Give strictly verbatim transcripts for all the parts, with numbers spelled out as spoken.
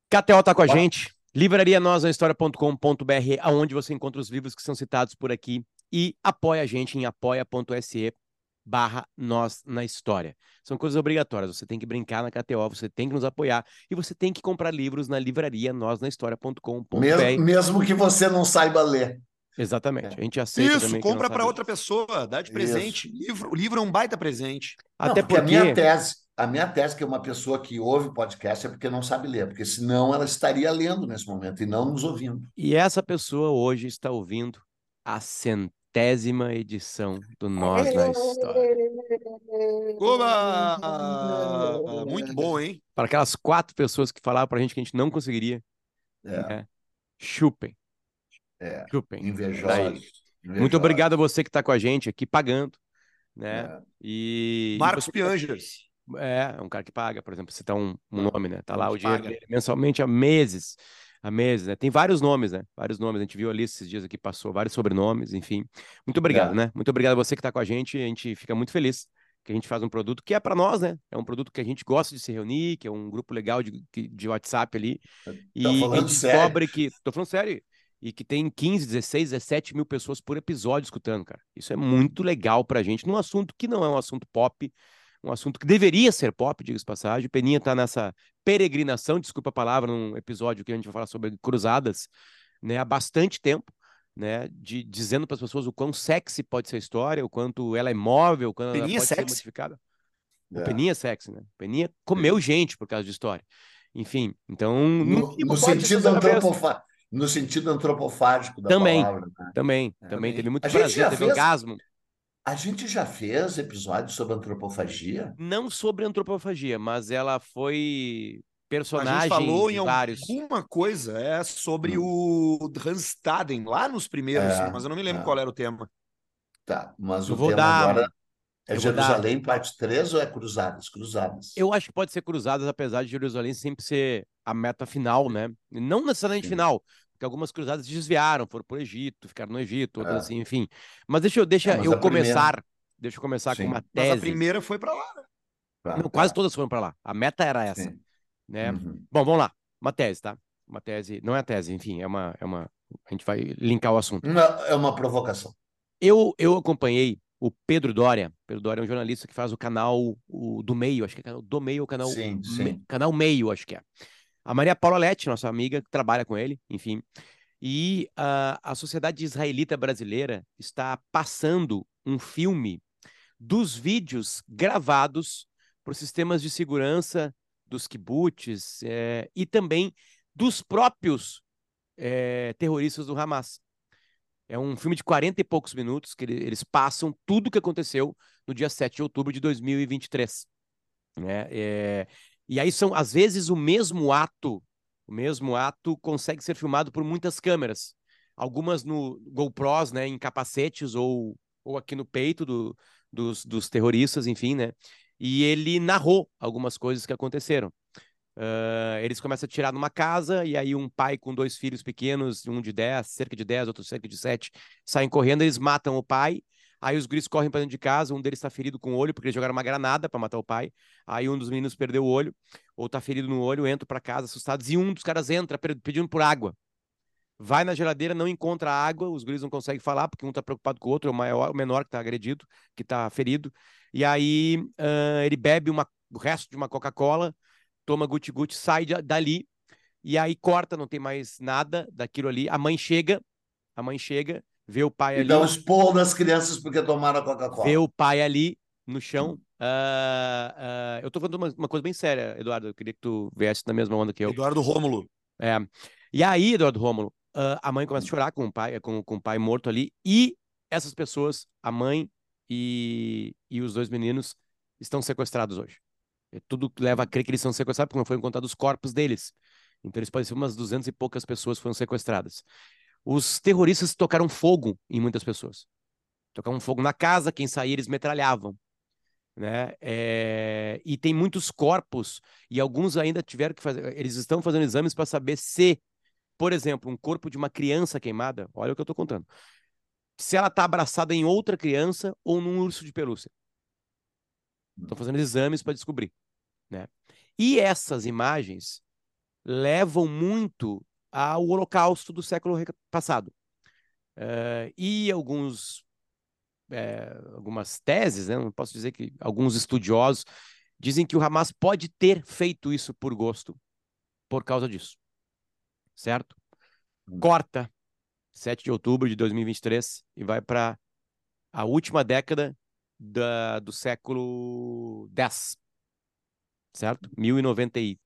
K T O tá com a Ó, gente. livraria nós na história ponto com ponto br, aonde você encontra os livros que são citados por aqui. E apoia a gente em apoia.se barra nós na história. São coisas obrigatórias. Você tem que brincar na K T O, você tem que nos apoiar e você tem que comprar livros na livraria nós na história ponto com ponto mesmo, br. mesmo que você não saiba ler. Exatamente. É, A gente aceita Isso, também quem não compra para sabe ler. outra pessoa, dá de isso. presente. Livro, o livro é um baita presente. Não, Até porque a minha porque, tese, a minha tese que é uma pessoa que ouve podcast é porque não sabe ler, porque senão ela estaria lendo nesse momento e não nos ouvindo. e essa pessoa hoje está ouvindo a centésima edição do Nós na História. Oba! Muito bom, hein? Para aquelas quatro pessoas que falavam pra gente que a gente não conseguiria, É, né? Chupem, é, chupem. Daí. invejosos, Muito obrigado a invejosos. você que está com a gente aqui pagando, né? É, E, e Marcos você que tá... Piangers. É, é um cara que paga, por exemplo, citar um, um não, nome, né? Tá A lá o gente dinheiro paga. dele mensalmente há meses. Há meses, né? Tem vários nomes, né? Vários nomes. A gente viu ali esses dias aqui, passou vários sobrenomes, enfim. Muito obrigado, é. né? Muito obrigado a você que está com a gente. A gente fica muito feliz que a gente faz um produto que é para nós, né? É um produto que a gente gosta de se reunir, que é um grupo legal de, de WhatsApp ali. Tá E a falando gente sério? descobre que, tô falando sério, e que tem quinze, dezesseis, dezessete mil pessoas por episódio escutando, cara. Isso é muito legal pra gente, num assunto que não é um assunto pop, um assunto que deveria ser pop, diga-se de passagem. O Peninha tá nessa peregrinação, desculpa a palavra, num episódio que a gente vai falar sobre cruzadas, né, há bastante tempo, né, de, dizendo para as pessoas o quão sexy pode ser a história, o quanto ela é móvel, o quanto ela Peninha pode ser sexy. modificada. O É, Peninha é sexy, né? O Peninha comeu sim. gente por causa de história. Enfim, então, no No, mínimo no pode ser sentido sincero mesmo. antropofa, no sentido antropofágico da Também, palavra, né? também, É. também. Teve Também. muito A gente prazer, já teve fez, orgasmo. a gente já fez episódios sobre antropofagia? Não sobre antropofagia, mas ela foi A gente personagem falou de em vários. alguma coisa é, sobre Hum. o Hans Staden, lá nos primeiros, É, mas eu não me lembro qual é, era o tema. tá. Mas Eu o vou tema dar, agora é eu vou dar. Jerusalém, parte três ou é Cruzadas? Cruzadas. Eu acho que pode ser cruzadas, apesar de Jerusalém sempre ser a meta final, né? E não necessariamente Sim. final, porque algumas cruzadas desviaram, foram para o Egito, ficaram no Egito, outras É, assim, enfim. Mas deixa eu, é, deixa mas eu a primeira. começar, deixa eu começar com uma Sim. Mas a tese. primeira foi para lá, né? Tá, Não, quase tá. todas foram para lá. A meta era essa, Sim. né? Uhum. Bom, vamos lá. Uma tese, tá? Uma tese, não é a tese, enfim, é uma, é uma. A gente vai linkar o assunto. Uma- é uma provocação. Eu, eu acompanhei o Pedro Doria. Pedro Doria é um jornalista que faz o canal o, do Meio, acho que é canal do Meio, ou canal, Sim, Me- sim. canal Meio, acho que é. A Maria Paula Lete, nossa amiga, que trabalha com ele, enfim. E a, a sociedade israelita brasileira está passando um filme dos vídeos gravados por sistemas de segurança dos kibbutz eh, e também dos próprios eh, terroristas do Hamas. É um filme de quarenta e poucos minutos que ele- eles passam tudo o que aconteceu no dia sete de outubro de dois mil e vinte e três, né? É, e aí são, às vezes, o mesmo ato, o mesmo ato consegue ser filmado por muitas câmeras. Algumas no GoPros, né, em capacetes ou, ou aqui no peito do, dos, dos terroristas, enfim, né? E ele narrou algumas coisas que aconteceram. Uh, eles começam a tirar numa casa, e aí um pai com dois filhos pequenos, um de dez, cerca de dez, outro cerca de sete, saem correndo, eles matam o pai. Aí os guris correm para dentro de casa, um deles está ferido com o olho, porque eles jogaram uma granada para matar o pai. Aí um dos meninos perdeu o olho, ou tá ferido no olho, entra para casa assustados, e um dos caras entra pedindo por água. Vai na geladeira, não encontra água, os guris não conseguem falar, porque um tá preocupado com o outro, é o, maior, o menor que tá agredido, que tá ferido. E aí uh, ele bebe uma, o resto de uma Coca-Cola, toma guti-guti, sai de, dali, e aí corta, não tem mais nada daquilo ali. A mãe chega, a mãe chega, vê o pai E dá um ali, esporro nas crianças porque tomaram a vê Coca-Cola. o pai ali no chão. Hum. Uh, uh, eu tô falando uma, uma coisa bem séria, Eduardo. Eu queria que tu viesse na mesma onda que eu. Eduardo Rômulo. É. E aí, Eduardo Rômulo, uh, a mãe começa a chorar com o pai, com, com o pai morto ali, e essas pessoas, a mãe e, e os dois meninos, estão sequestrados hoje. E tudo leva a crer que eles são sequestrados, porque não foram encontrados os corpos deles. Então eles podem ser umas duzentas e poucas pessoas que foram sequestradas. Os terroristas tocaram fogo em muitas pessoas. Tocavam fogo na casa, quem saía eles metralhavam, né? É... E tem muitos corpos, e alguns ainda tiveram que fazer. Eles estão fazendo exames para saber se, por exemplo, um corpo de uma criança queimada, olha o que eu estou contando, se ela está abraçada em outra criança ou num urso de pelúcia. Estão fazendo exames para descobrir, né? E essas imagens levam muito ao Holocausto do século passado. Uh, e alguns, é, algumas teses, né, não posso dizer que alguns estudiosos dizem que o Hamas pode ter feito isso por gosto, por causa disso, certo? Corta sete de outubro de dois mil e vinte e três e vai para a última década da, do século dez, certo? mil e noventa e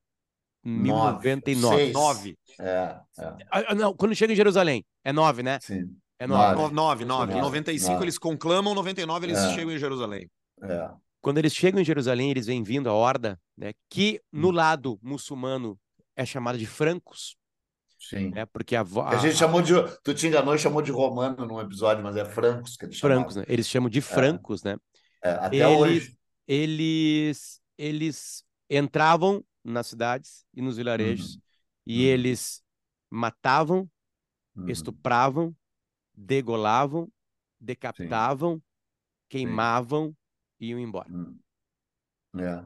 Nove, nove. Nove. É, é, Ah, não, quando chega em Jerusalém, é nove, né? sim. É nove. Nove, nove, nove. Em Nove, noventa e cinco nove. eles conclamam, noventa e nove eles É, chegam em Jerusalém. é. Quando eles chegam em Jerusalém, eles vêm vindo a horda, né? Que no Hum, lado muçulmano é chamada de francos, Sim. né? Porque a, vo- Que a gente a- a- chamou de. Tu te enganou e chamou de romano num episódio, mas é francos que eles francos, chamavam. né? Eles chamam de É, francos, né? é, até Eles, hoje. eles, eles entravam nas cidades e nos vilarejos Uhum, e uhum, eles matavam, uhum. estupravam, degolavam, Sim, decapitavam, sim. queimavam e iam embora. Hum, é.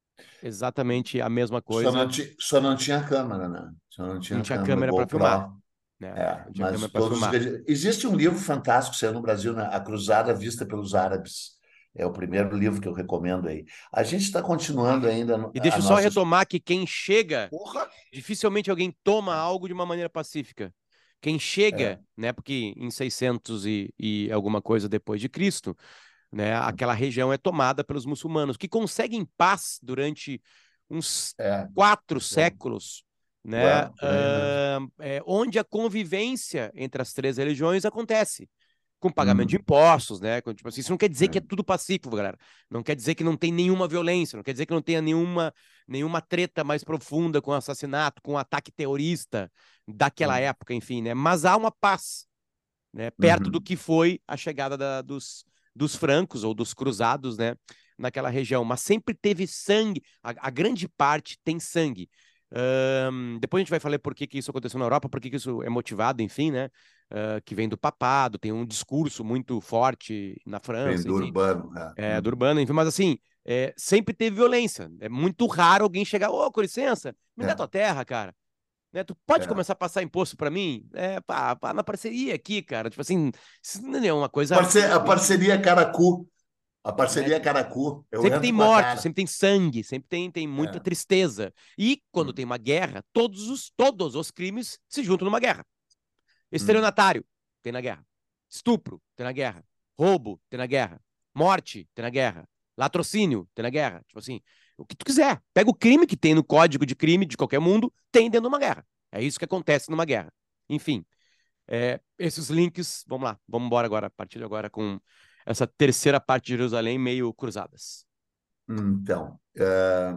Exatamente a mesma Só coisa. não, ti, só não tinha câmera, né? Só não Não tinha tinha câmera câmera para filmar, GoPro. né? É, Não tinha câmera mas para todos os filmar. regi- existe um livro fantástico saiu no Brasil, né? A Cruzada Vista pelos Árabes. É o primeiro livro que eu recomendo aí. A gente está continuando ainda no- E deixa a eu só nossa. retomar que quem chega, Porra! dificilmente alguém toma algo de uma maneira pacífica. Quem chega, É, né? Porque em seiscentos e, e alguma coisa depois de Cristo, né? Aquela região é tomada pelos muçulmanos, que conseguem paz durante uns é, quatro é, séculos, né? é, por aí mesmo. Ah, é, onde a convivência entre as três religiões acontece. Com pagamento de Hum, impostos, né? Com, tipo assim, isso não quer dizer que é é, tudo pacífico, galera. Não quer dizer que não tem nenhuma violência, não quer dizer que não tenha nenhuma, nenhuma treta mais profunda com assassinato, com ataque terrorista daquela hum, época, enfim, né? Mas há uma paz, né? Perto do uhum, que foi a chegada da, dos, dos francos ou dos cruzados, né? Naquela região. Mas sempre teve sangue, a, a grande parte tem sangue. Ahn, depois a gente vai falar por que, que isso aconteceu na Europa, por que, que isso é motivado, enfim, né? Ah, que vem do papado, tem um discurso muito forte na bem França, do enfim, urbano. É, é, do uhum, urbano, enfim, mas assim, é, sempre teve violência. É muito raro alguém chegar, ô, com licença, me dá é, tua terra, cara. Né? Tu pode é. começar a passar imposto pra mim? É, pá, pá, na parceria aqui, cara. Tipo assim, isso não é uma coisa Parce- A absurdamente, parceria Caracu. A né? parceria Caracu. Eu Sempre tem entro com a morte, cara. sempre tem sangue, sempre tem, tem muita É, tristeza. E quando hum, tem uma guerra, todos os, todos os crimes se juntam numa guerra. hum, Estelionatário, tem na guerra. Estupro, tem na guerra. Roubo, tem na guerra. Morte, tem na guerra. Latrocínio, tem na guerra. Tipo assim, o que tu quiser. Pega o crime que tem no código de crime de qualquer mundo, tem dentro de uma guerra. É isso que acontece numa guerra. Enfim, é, esses links, vamos lá, vamos embora agora, a partir de agora, com essa terceira parte de Jerusalém meio cruzadas. Então, é,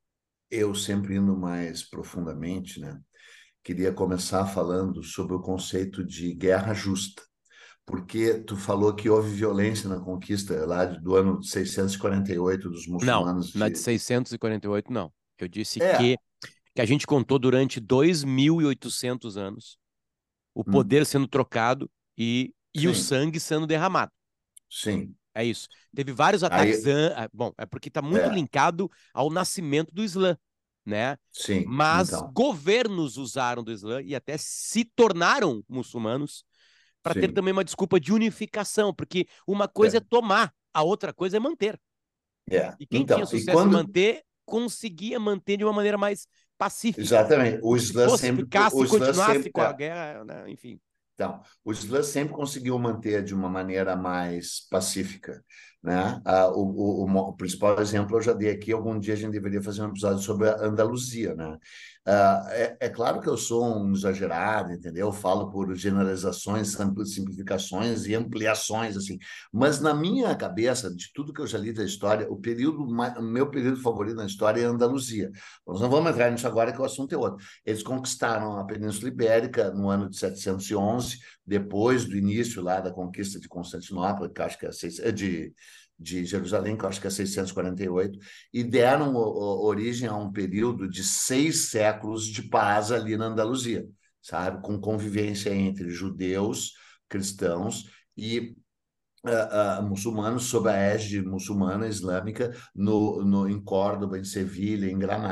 eu sempre indo mais profundamente, né? Queria começar falando sobre o conceito de guerra justa, porque tu falou que houve violência na conquista lá do ano de seiscentos e quarenta e oito dos Não, muçulmanos na de de... seiscentos e quarenta e oito, não. Eu disse É, que, que a gente contou durante dois mil e oitocentos anos o hum, poder sendo trocado e, e o sim, sangue sendo derramado. sim. É isso. Teve vários ataques. Aí, an- ah, Bom, é porque está muito é, linkado ao nascimento do Islã, né? sim, Mas então, governos usaram do Islã e até se tornaram muçulmanos para ter sim. também uma desculpa de unificação, porque uma coisa é É, tomar, a outra coisa é manter. é. E quem tinha Então, e sucesso em quando... manter, conseguia manter de uma maneira mais pacífica. Exatamente, o Porque se Islã fosse, sempre... O ficasse, Islã continuasse sempre... com a É, guerra, né? Enfim. então, o Islã sempre conseguiu manter de uma maneira mais pacífica, né? Ah, o, o, o mo- o principal exemplo eu já dei aqui. Algum dia a gente deveria fazer um episódio sobre a Andaluzia, né? Ah, é, é claro que eu sou um exagerado, entendeu? Eu falo por generalizações, ampli- simplificações e ampliações, assim. Mas na minha cabeça, de tudo que eu já li da história, o período, ma- o meu período favorito na história é a Andaluzia. Nós não vamos entrar nisso agora, que o assunto é outro. Eles conquistaram a Península Ibérica no ano de setecentos e onze, depois do início lá da conquista de Constantinopla, que acho que é seis, de, de Jerusalém, que acho que é seiscentos e quarenta e oito, e deram o, o, origem a um período de seis séculos de paz ali na Andaluzia, sabe? Com convivência entre judeus, cristãos e Uh, uh, muçulmanos, sob a égide muçulmana islâmica, no, no, em Córdoba, em Sevilha, em Granada.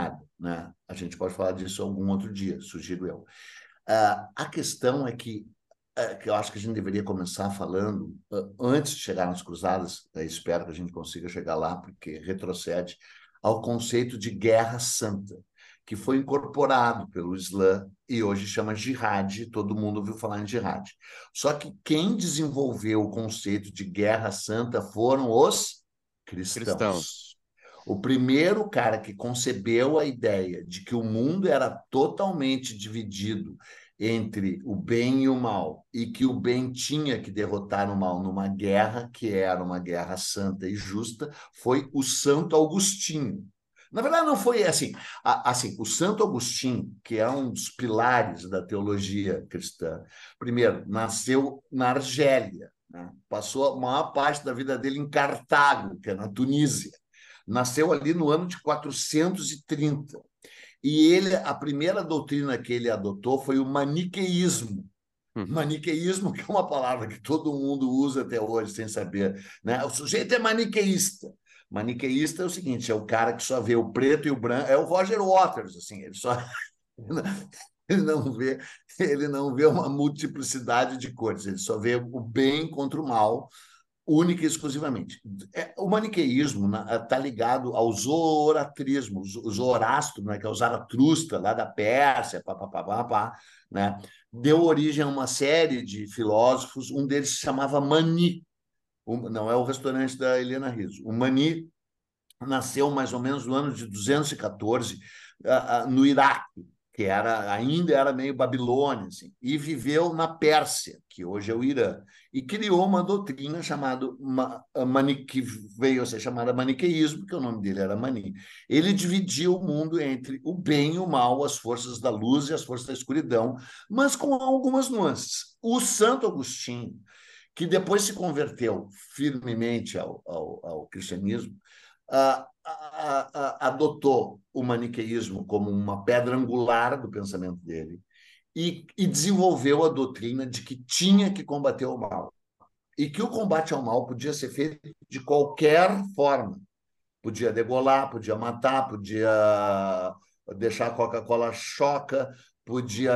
né? A gente pode falar disso algum outro dia, sugiro eu. Uh, a questão é que, uh, que eu acho que a gente deveria começar falando, uh, antes de chegar nas cruzadas, uh, espero que a gente consiga chegar lá, porque retrocede ao conceito de guerra santa, que foi incorporado pelo Islã e hoje chama jihad, todo mundo ouviu falar em jihad. Só que quem desenvolveu o conceito de guerra santa foram os cristãos. Cristãos. O primeiro cara que concebeu a ideia de que o mundo era totalmente dividido entre o bem e o mal, e que o bem tinha que derrotar o mal numa guerra, que era uma guerra santa e justa, foi o Santo Agostinho. Na verdade, não foi assim. Assim, o Santo Agostinho, que é um dos pilares da teologia cristã, primeiro, nasceu na Argélia, né? Passou a maior parte da vida dele em Cartago, que é na Tunísia. Nasceu ali no ano de quatrocentos e trinta. E ele, a primeira doutrina que ele adotou foi o maniqueísmo. Hum. Maniqueísmo, que é uma palavra que todo mundo usa até hoje, sem saber, né? O sujeito é maniqueísta. Maniqueísta é o seguinte, é o cara que só vê o preto e o branco, é o Roger Waters, assim, ele só ele não vê, ele não vê uma multiplicidade de cores, ele só vê o bem contra o mal, única e exclusivamente. O maniqueísmo está ligado ao zoroastrismo, o Zoroastro, né, que é o Zaratrusta, lá da Pérsia, pá, pá, pá, pá, pá, né? Deu origem a uma série de filósofos, um deles se chamava Mani, não é o restaurante da Helena Rizzo. O Mani nasceu mais ou menos no ano de duzentos e quatorze, uh, uh, no Iraque, que era, ainda era meio Babilônia, assim, e viveu na Pérsia, que hoje é o Irã, e criou uma doutrina chamada, ma, mani, que veio a ser chamada maniqueísmo, que o nome dele era Mani. Ele dividia o mundo entre o bem e o mal, as forças da luz e as forças da escuridão, mas com algumas nuances. O Santo Agostinho, que depois se converteu firmemente ao, ao, ao cristianismo, Uh, uh, uh, adotou o maniqueísmo como uma pedra angular do pensamento dele e, e desenvolveu a doutrina de que tinha que combater o mal e que o combate ao mal podia ser feito de qualquer forma. Podia degolar, podia matar, podia deixar a Coca-Cola choca, podia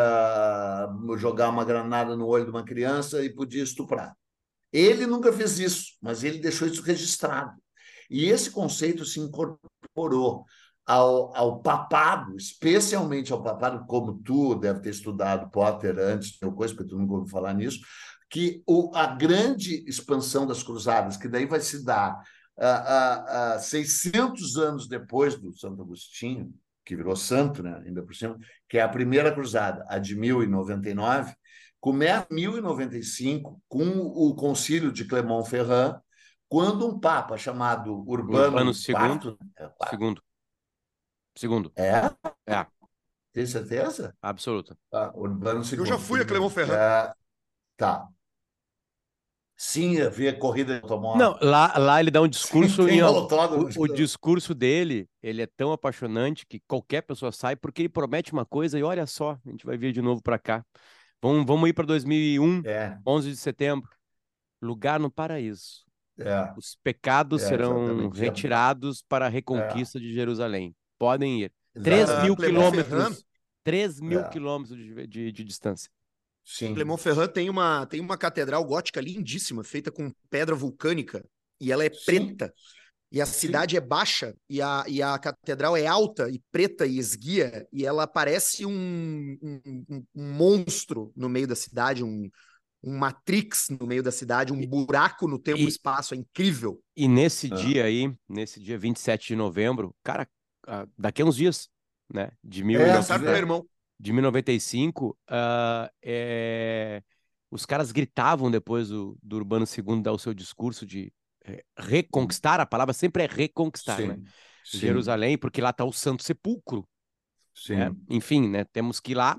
jogar uma granada no olho de uma criança e podia estuprar. Ele nunca fez isso, mas ele deixou isso registrado. E esse conceito se incorporou ao, ao papado, especialmente ao papado, como tu deve ter estudado Potter antes, ou coisa, porque tu nunca ouviu falar nisso, que o, a grande expansão das cruzadas, que daí vai se dar uh, uh, uh, seiscentos anos depois do Santo Agostinho, que virou santo, né, ainda por cima, que é a primeira cruzada, a de mil e noventa e nove, começa em mil e noventa e cinco com o concílio de Clermont-Ferrand, quando um papa chamado Urbano, Urbano segundo, quarto, é, quarto, segundo, segundo, é? é, Tem certeza? absoluta. Ah, Urbano Eu já segundo. fui a Clermont-Ferrand. É, tá. Sim, eu vi a corrida de automóvel. Não, lá, lá ele dá um discurso Sim, tem e ó, autódromo. o, o discurso dele, ele é tão apaixonante que qualquer pessoa sai porque ele promete uma coisa e olha só, a gente vai vir de novo para cá. Vamos, vamos ir para dois mil e um, É, onze de setembro, lugar no paraíso. é, Os pecados é, serão exatamente. retirados para a É, reconquista de Jerusalém. Podem ir. Três exatamente. Uh, mil Clermont-Ferrand, quilômetros. Três mil É, quilômetros de, de, de distância. sim. Clermont-Ferrand tem uma, tem uma catedral gótica lindíssima, feita com pedra vulcânica, e ela é Sim, preta. E a sim. cidade é baixa, e a, e a catedral é alta e preta e esguia, e ela parece um, um, um, um monstro no meio da cidade, um, um Matrix no meio da cidade, um E, buraco no tempo e e, espaço, é incrível. e nesse Ah, dia aí, nesse dia vinte e sete de novembro, cara, ah, daqui a uns dias, né, de mil e É, nove- Aniversário do meu é, irmão. de mil e noventa e cinco, ah, é, os caras gritavam depois do, do Urbano segundo dar o seu discurso de é, reconquistar, a palavra sempre é reconquistar, né? sim, sim, Jerusalém, porque lá está o Santo Sepulcro, né? sim. Enfim, né? Temos que ir lá.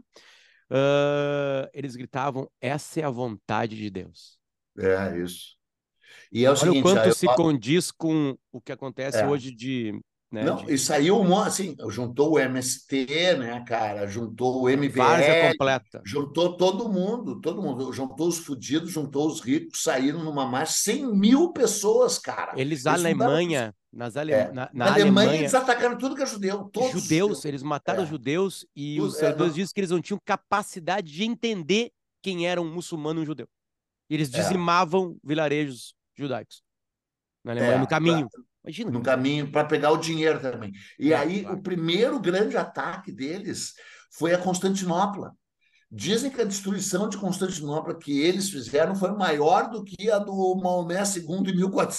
Ah, eles gritavam: essa é a vontade de Deus. É isso. E é o Olha o seguinte, quanto aí, se condiz com o que acontece é, hoje de, né, não, de e saiu um monte, assim, juntou o M S T, né, cara, juntou o várzea M V L, completa. juntou todo mundo, todo mundo, juntou os fudidos, juntou os ricos, saíram numa marcha, cem mil pessoas, cara. Eles, Eles mudaram, Alemanha, Nas Ale... É. na, Na na Alemanha, Alemanha, eles atacaram tudo que é judeu, todos os judeus, judeus. eles mataram os É. judeus e os Tudo, é, historiadores não, dizem que eles não tinham capacidade de entender quem era um muçulmano e um judeu. E eles é, dizimavam vilarejos judaicos na Alemanha, no é, pra- caminho. Imagina. no caminho para pegar o dinheiro também. E É, aí, o claro. primeiro grande ataque deles foi a Constantinopla. Dizem que a destruição de Constantinopla que eles fizeram foi maior do que a do Maomé segundo em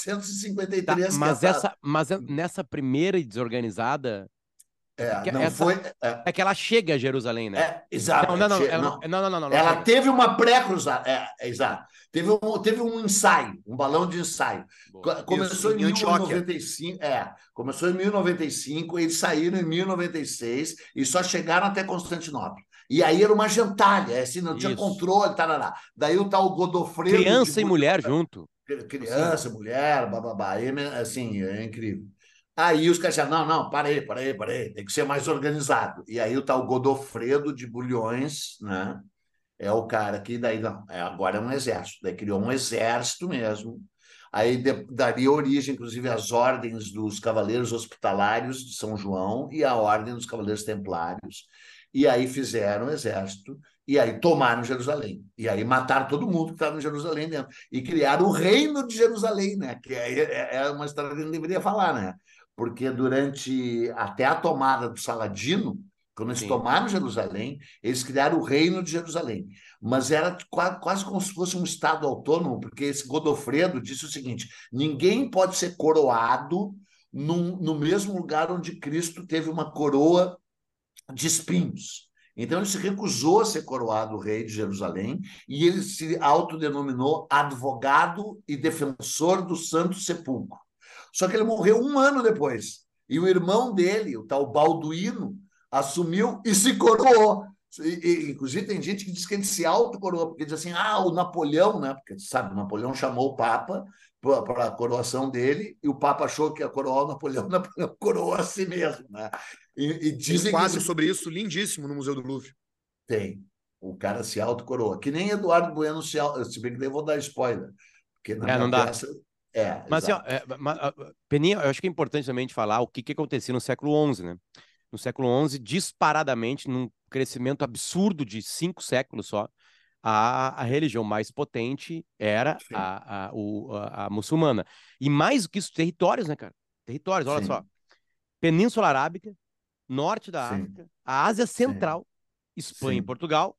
Tá, mil quatrocentos e cinquenta e três, que é, mas pra- essa, mas é- nessa primeira e desorganizada, é é, porque não essa foi. É, é que ela chega a Jerusalém, né? é, exato. Não, É, não, não, che- ela não, não. não, não, não, não, não Ela chega. teve uma pré-cruzada. É, é, exato. Teve um, teve um ensaio, um balão de ensaio. Boa. Co- Isso, Começou em em mil e Antioquia. noventa e cinco. É, começou em mil e noventa e cinco, eles saíram em mil e noventa e seis e só chegaram até Constantinopla. E aí era uma gentalha, é assim, não tinha Isso. controle, tarará. Daí o tal Godofredo de Criança e Bulhões, mulher junto. Assim, criança, mulher, bababá, é, assim, é incrível. Aí os caras disseram, não, não, para aí, para aí, para aí, tem que ser mais organizado. E aí o tal Godofredo de Bulhões, né? É o cara que daí não, é, agora é um exército, daí criou um exército mesmo. Aí de, daria origem, inclusive, às ordens dos Cavaleiros Hospitalários de São João e à Ordem dos Cavaleiros Templários. E aí fizeram o exército e aí tomaram Jerusalém. E aí mataram todo mundo que estava em Jerusalém dentro. E criaram o reino de Jerusalém, né? Que é, é uma história que a gente deveria falar, né? Porque durante até a tomada do Saladino, quando eles sim. tomaram Jerusalém, eles criaram o reino de Jerusalém. Mas era quase como se fosse um estado autônomo, porque esse Godofredo disse o seguinte: ninguém pode ser coroado num, no mesmo lugar onde Cristo teve uma coroa de espinhos. Então ele se recusou a ser coroado rei de Jerusalém e ele se autodenominou advogado e defensor do Santo Sepulcro. Só que ele morreu um ano depois. E o irmão dele, o tal Balduíno, assumiu e se coroou. E, e, inclusive, tem gente que diz que ele se autocoroou, porque diz assim: ah, o Napoleão, né? Porque, sabe, o Napoleão chamou o Papa para a coroação dele, e o Papa achou que ia coroar o Napoleão, o Napoleão coroou a si mesmo, né? E, e Tem um dizem que quadro esse... sobre isso lindíssimo no Museu do Louvre. Tem. O cara se autocoroa. Que nem Eduardo Bueno se, se bem que daí eu vou dar spoiler. Porque na É, minha não dá. peça. É, Mas, assim, ó, exato. é, ma- a- Peninha, eu acho que é importante também de falar o que, que acontecia no século onze, né? No século onze, disparadamente, num crescimento absurdo de cinco séculos só, a, a religião mais potente era Sim, a, a, o, a, a muçulmana. E mais do que isso, territórios, né, cara? Territórios, olha só. sim, Península Arábica, norte da sim, África, a Ásia sim, Central, Espanha e sim, Portugal,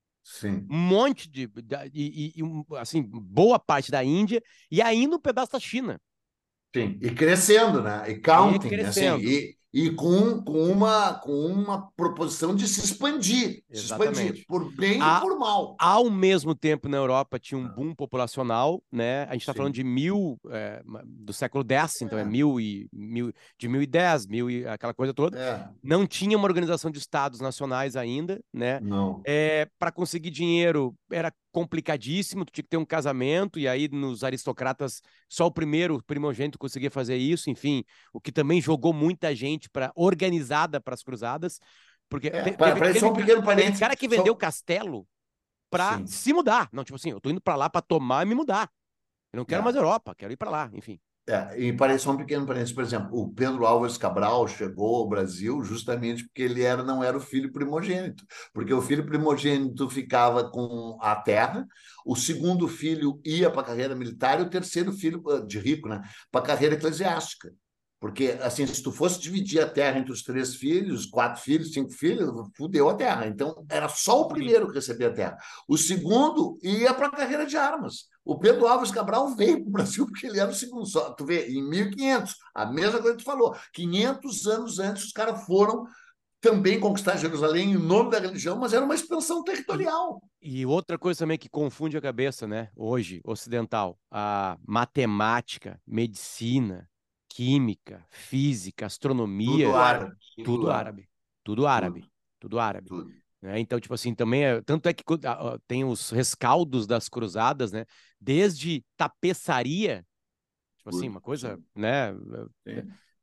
sim. um monte de, da- e, e- e um, assim, boa parte da Índia e ainda um pedaço da China. Sim, e crescendo, né? E E counting, assim, crescendo. e, e com, com, uma, com uma proposição de se expandir, se expandir, Exatamente. por bem e A, por mal. ao mesmo tempo, na Europa, tinha um Ah, boom populacional, né? A gente está falando sim, de mil, é, do século X, então é é, mil e, mil, de mil e dez, mil e aquela coisa toda. é, Não tinha uma organização de estados nacionais ainda, né? não, É, para conseguir dinheiro era complicadíssimo, tu tinha que ter um casamento, e aí nos aristocratas, só o primeiro, o primogênito, conseguia fazer isso, enfim, o que também jogou muita gente para organizada para as cruzadas, porque é, te- teve, para só teve, um ca- pequeno teve parênteses, cara que vendeu só, castelo para sim, se mudar. Não, tipo assim, eu tô indo para lá para tomar e me mudar. Eu não quero mais é. Europa, quero ir para lá, enfim. É, e parece só um pequeno parênteses, por exemplo, o Pedro Álvares Cabral chegou ao Brasil justamente porque ele era, não era o filho primogênito, porque o filho primogênito ficava com a terra, o segundo filho ia para a carreira militar e o terceiro filho, de rico, né, para a carreira eclesiástica. Porque, assim, se tu fosse dividir a terra entre os três filhos, quatro filhos, cinco filhos, fudeu a terra. Então, era só o Sim. primeiro que recebia a terra. O segundo ia para a carreira de armas. O Pedro Álvares Cabral veio para o Brasil porque ele era o segundo. Só, tu vê, em mil e quinhentos, a mesma coisa que tu falou. quinhentos anos antes, os caras foram também conquistar Jerusalém em nome da religião, mas era uma expansão E, territorial. e outra coisa também que confunde a cabeça, né? Hoje, ocidental, a matemática, medicina, química, física, Tudo astronomia, árabe, tudo tudo árabe, árabe, tudo tudo, árabe, tudo árabe. tudo. Né? Então, tipo assim, também é, tanto é que co- a- a- tem os rescaldos das cruzadas, né? Desde tapeçaria, tipo assim, tudo uma coisa, sim, né? sim.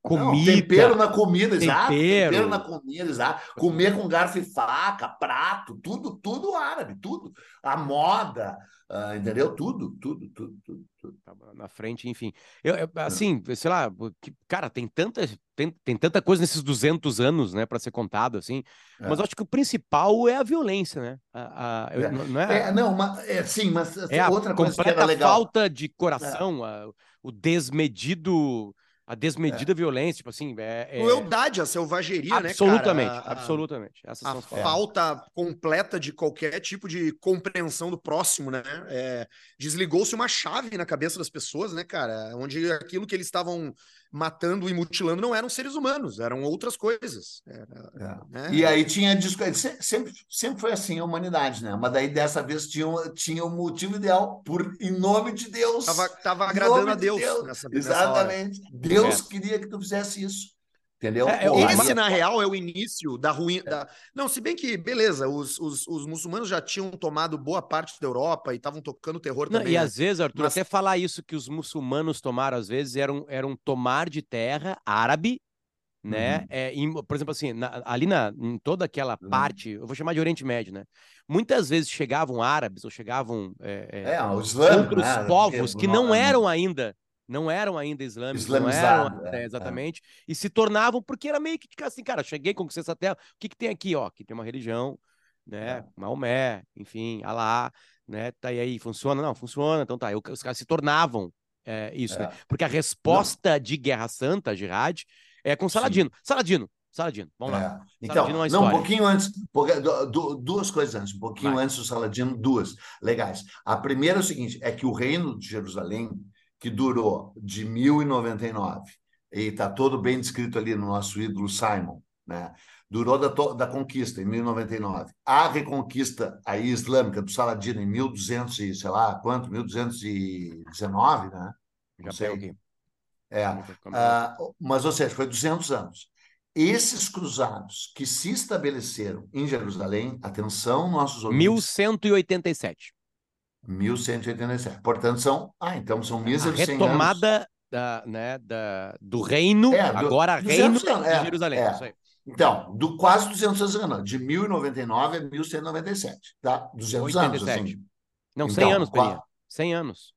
Não, comida, tempero na comida, exato. tempero. Tempero na comida, exato. Comer com garfo e faca, prato, tudo, tudo árabe, tudo. A moda, uh, entendeu? Tudo, tudo, tudo, tudo, tudo. Na frente, enfim. Eu, eu, assim, sei lá, que, cara, tem tanta, tem, tem tanta coisa nesses duzentos anos, né, para ser contado, assim. É. Mas eu acho que o principal é a violência, né? A, a, É. Não, não é... É, não, mas, é, sim, mas É a outra coisa que era completa legal. falta de É. coração, a, o desmedido, a desmedida É. violência, tipo assim, é, é... Crueldade, a selvageria, absolutamente, né, cara? A, absolutamente. Essas a são as palavras. falta completa de qualquer tipo de compreensão do próximo, né? É, desligou-se uma chave na cabeça das pessoas, né, cara? Onde aquilo que eles estavam matando e mutilando não eram seres humanos, eram outras coisas. Era, É. né? E aí tinha disco... sempre, sempre foi assim a humanidade, né? Mas daí dessa vez tinha, tinha um motivo ideal, por em nome de Deus. Tava, tava Em agradando nome a de Deus, Deus. nessa, nessa hora. Exatamente. Deus Correto. queria que tu fizesse isso. Entendeu? É, Porra, Esse, aí... na real, é o início da ruína. Da... Não, se bem que, beleza, os, os, os muçulmanos já tinham tomado boa parte da Europa e estavam tocando terror Não, também, e né? às vezes, Arthur, Mas- até falar isso que os muçulmanos tomaram, às vezes, era um, era um tomar de terra árabe, né? Uhum. É, em- por exemplo, assim, na- ali na, em toda aquela Uhum. parte, eu vou chamar de Oriente Médio, né? Muitas vezes chegavam árabes ou chegavam é, é, É, o islâmico, outros né? Porque povos que não eram ainda, não eram ainda islâmicos, não eram islamizado. ainda É, exatamente, e se tornavam, porque era meio que assim, cara, cheguei, conquistei essa terra, o que que tem aqui, ó? Aqui tem uma religião, é, né? Maomé, enfim, Alá, né? Tá e aí, funciona? Não, funciona, então tá. E os caras se tornavam é, isso, né? é. Porque a Não, resposta de Guerra Santa, Jihad, é com sim. Saladino. Saladino, Saladino, vamos lá. É. Saladino é Então, uma não, um história. pouquinho antes, porque, du- du- duas coisas antes, um pouquinho Vai. antes do Saladino, duas legais. A primeira é o seguinte: é que o Reino de Jerusalém, que durou de mil e noventa e nove, e está todo bem descrito ali no nosso ídolo Simon, né? Durou da, to- da conquista em mil e noventa e nove. A reconquista aí islâmica do Saladino em mil e duzentos e sei lá quanto, mil duzentos e dezenove, né? Não Já pego sei. aqui. É, Calma aí, calma aí. ah, mas, ou seja, foi duzentos anos. Esses cruzados que se estabeleceram em Jerusalém, atenção, nossos ouvintes, mil cento e oitenta e sete. mil cento e oitenta e sete. Portanto, são, ah, então são A míseros cem anos. retomada da, né, da, do reino, É, do, agora reino duzentos anos, de é, Jerusalém. Isso é. aí. Então, do quase duzentos anos, de mil e noventa e nove a mil cento e noventa e sete, tá? duzentos anos, oitenta e sete. assim. Não, cem Então, anos, Peninha. qua- cem anos.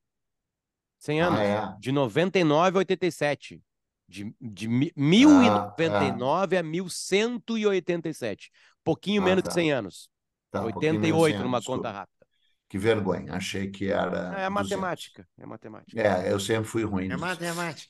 cem ah, anos. é, De noventa e nove a oitenta e sete. De, de mi- ah, mil e noventa e é, nove a mil cento e oitenta e sete. Pouquinho ah, menos de tá, cem anos. tá, um pouquinho menos de cem oitenta e oito anos, numa conta desculpa. rápida. Que vergonha, achei que era É a duzentos. matemática. É a matemática. É, eu sempre fui ruim É nisso. matemática.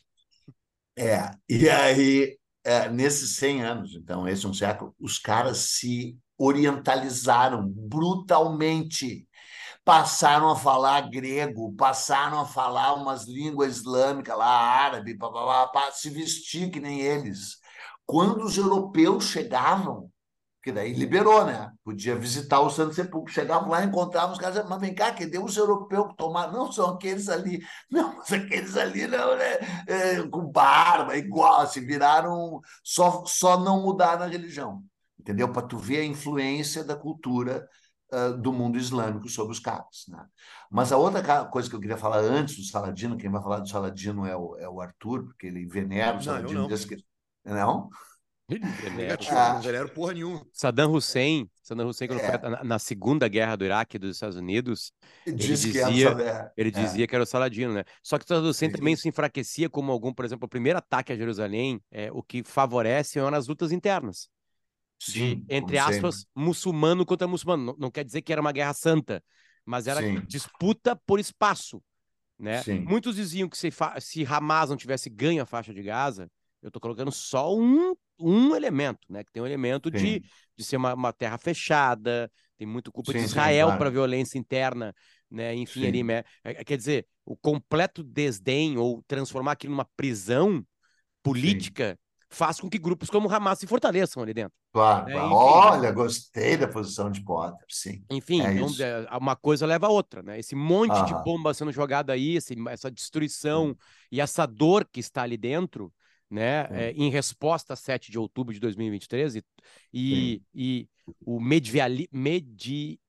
É, e aí, é, nesses cem anos, então, esse é um século, os caras se orientalizaram brutalmente. Passaram a falar grego, passaram a falar umas línguas islâmicas lá, árabe, pá, pá, pá, pá, se vestir que nem eles. Quando os europeus chegavam, que daí liberou, né? Podia visitar o Santo Sepulcro. Chegavam lá, encontravam os caras, mas vem cá, que deu os europeus que tomaram? Não, são aqueles ali. Não, mas aqueles ali não, né? É, com barba, igual, se viraram, só, só não mudaram a religião, entendeu? Para tu ver a influência da cultura uh, do mundo islâmico sobre os caras, né? Mas a outra coisa que eu queria falar antes do Saladino, quem vai falar do Saladino é o, é o Arthur, porque ele venera o Não, eu Saladino não. desde que... Não? Ele venera o Negativo, não Ah, Saladino. venero porra nenhuma. Saddam Hussein, Saddam Hussein, quando foi é, na, na Segunda Guerra do Iraque e dos Estados Unidos, ele diz que é o dizia, Saladino. ele É, dizia que era o Saladino, né? Só que o Saddam Hussein também isso. se enfraquecia como algum, por exemplo, o primeiro ataque a Jerusalém, é, o que favorece são as lutas internas de, Sim, como entre sempre. aspas, muçulmano contra muçulmano. Não, não quer dizer que era uma guerra santa, mas era Sim, disputa por espaço, né? sim, Muitos diziam que se, se Hamas não tivesse ganho a faixa de Gaza, eu estou colocando só um, um elemento, né? Que tem um elemento de, sim, de ser uma, uma terra fechada, tem muito culpa de sim, sim, Israel para claro. violência interna, né? Enfim, ali, Sim, né? Quer dizer, o completo desdém ou transformar aquilo numa prisão sim, política faz com que grupos como Hamas se fortaleçam ali dentro. claro, Né? claro. Enfim, né? Olha, gostei da posição de Potter. Sim, Enfim, é então isso. é, uma coisa leva a outra, né? Esse monte de Aham, bomba sendo jogada aí, esse, essa destruição sim, e essa dor que está ali dentro, né? É, sim, em resposta a sete de outubro de dois mil e vinte e três, e, sim, e, e o mediali, medi,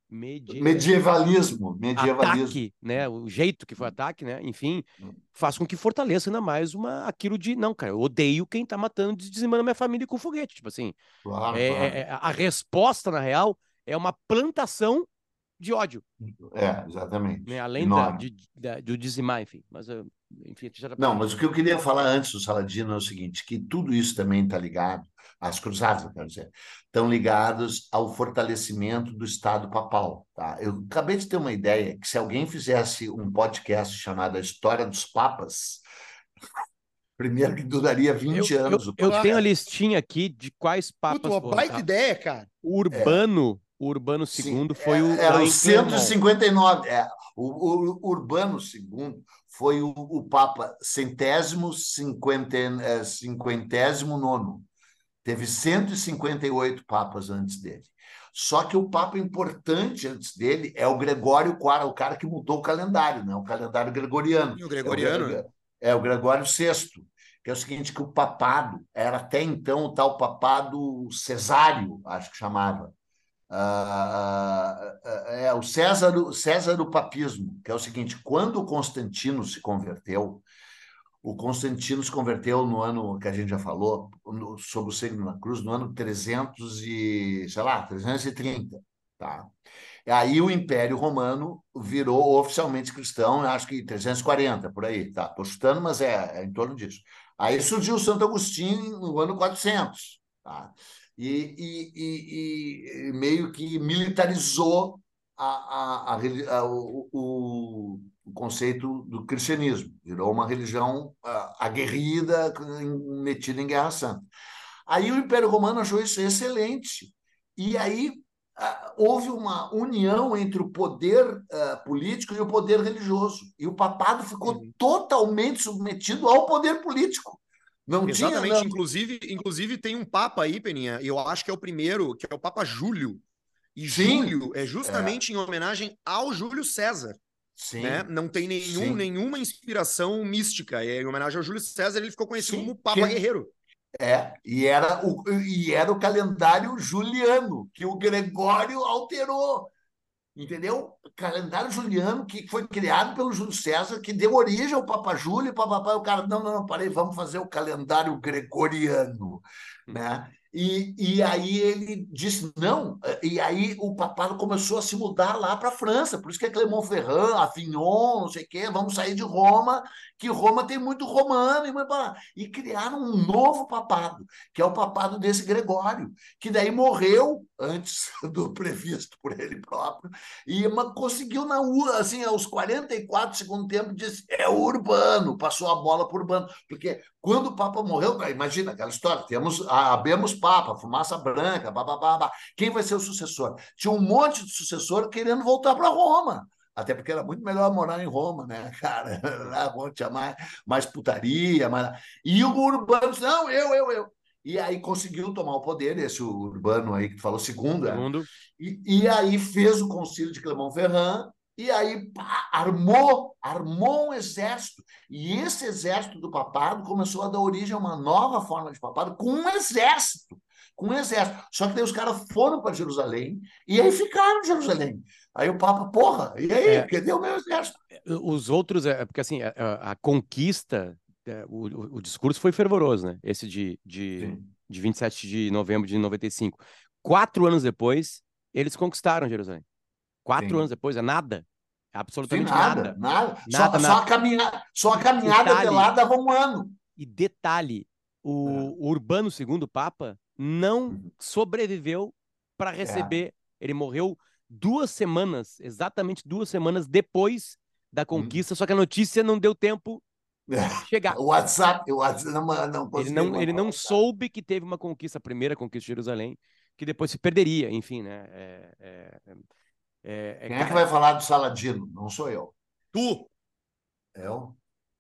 Medie... Medievalismo, medievalismo. ataque, né? O jeito que foi o ataque, né? Enfim, faz com que fortaleça ainda mais uma, aquilo de, não, cara, eu odeio quem tá matando, dizimando a minha família com foguete. Tipo assim, Claro, é, claro. é- a resposta, na real, é uma plantação de ódio, É, exatamente. né? Além da, Enorme. de, da- do dizimar, enfim. Mas, eu- enfim, já Não, mas o que eu queria falar antes do Saladino é o seguinte, que tudo isso também está ligado, as cruzadas, eu quero dizer, estão ligados ao fortalecimento do Estado papal, tá? Eu acabei de ter uma ideia que se alguém fizesse um podcast chamado A História dos Papas, primeiro que duraria Eu, vinte eu, anos o eu tenho a podcast. listinha aqui de quais Puta, papas uma foram, baita tá? ideia, cara. O É, Urbano, o Urbano sim, segundo foi o é, lá era o em cento e Clermont. cinquenta e nove. É, o, o Urbano segundo foi o, o Papa centésimo, cinquenten- eh, cinquentésimo nono. Teve cento e cinquenta e oito papas antes dele. Só que o papa importante antes dele é o Gregório quarto, o cara que mudou o calendário, né? O calendário gregoriano. E o É o, Gregoriano, né? Gre- é o Gregório sexto, que é o seguinte, que o papado era até então o tal papado cesário, acho que chamava. Ah, ah, ah, é o César, o César o papismo, que é o seguinte, quando o Constantino se converteu, o Constantino se converteu no ano que a gente já falou, no, sob o signo da cruz, no ano trezentos e, sei lá, trezentos e trinta, tá? E aí o Império Romano virou oficialmente cristão, acho que trezentos e quarenta, por aí, tá? Estou chutando, mas é, é em torno disso. Aí surgiu o Santo Agostinho no ano quatrocentos, tá? E, e, e, e meio que militarizou a, a, a, a, o, o, o conceito do cristianismo. Virou uma religião uh, aguerrida, metida em guerra santa. Aí o Império Romano achou isso excelente. E aí uh, houve uma união entre o poder uh, político e o poder religioso. E o papado ficou Uhum. totalmente submetido ao poder político. Não tinha. Exatamente. Não... Inclusive, inclusive, tem um Papa aí, Peninha, e eu acho que é o primeiro, que é o Papa Júlio. E Sim, Júlio é é, justamente em homenagem ao Júlio César, né? sim, Não tem nenhum, sim, nenhuma inspiração mística. É em homenagem ao Júlio César, ele ficou conhecido como sim. Papa Que, Guerreiro. é, e era, o, e era o calendário juliano, que o Gregório alterou. Entendeu? Calendário juliano que foi criado pelo Júlio César, que deu origem ao Papa Júlio, e papapá, o cara, não, não, não, parei, vamos fazer o calendário gregoriano, né? E, e aí ele disse não, e aí o papado começou a se mudar lá para a França, por isso que é Clermont-Ferrand, Avignon, não sei o quê, vamos sair de Roma, que Roma tem muito romano, e, muito... e criaram um novo papado, que é o papado desse Gregório, que daí morreu antes do previsto por ele próprio, e conseguiu, na, assim, aos quarenta e quatro segundo tempo, disse, é o Urbano, passou a bola para o Urbano, porque quando o Papa morreu, imagina aquela história, temos, abemos Papa, fumaça branca, babá, quem vai ser o sucessor? Tinha um monte de sucessor querendo voltar para Roma, até porque era muito melhor morar em Roma, né, cara? Lá Roma tinha mais, mais putaria, mais... e o Urbano disse, não, eu, eu, eu. E aí conseguiu tomar o poder, esse Urbano aí que falou segundo, né? Segundo. E, e aí fez o concílio de Clermont-Ferrand, e aí pá, armou, armou um exército. E esse exército do papado começou a dar origem a uma nova forma de papado com um exército. Com um exército. Só que daí os caras foram para Jerusalém e aí ficaram em Jerusalém. Aí o Papa, porra, e aí? É, Cadê o meu exército? os outros, é porque assim, a, a- a conquista, é, o, o, o discurso foi fervoroso, né? Esse de, de, Sim. de vinte e sete de novembro de noventa e cinco. Quatro anos depois, eles conquistaram Jerusalém. Quatro anos Sim. depois, é nada. É Sim, absolutamente nada, nada. nada. Nada, Só, só nada. a caminhada, só a E caminhada até detalhe, lá dava um ano. e detalhe, É. o, o Urbano segundo Papa não Uhum. sobreviveu para É. receber. Ele morreu duas semanas, exatamente duas semanas depois da Uhum. conquista, só que a notícia não deu tempo de chegar. O WhatsApp, o WhatsApp não, não Ele conseguiram não, ele mandar o não WhatsApp. soube que teve uma conquista, a primeira conquista de Jerusalém, que depois se perderia, enfim, né? É, é, é, é, Quem é que cara, vai falar do Saladino? Não sou eu. Tu, Eu?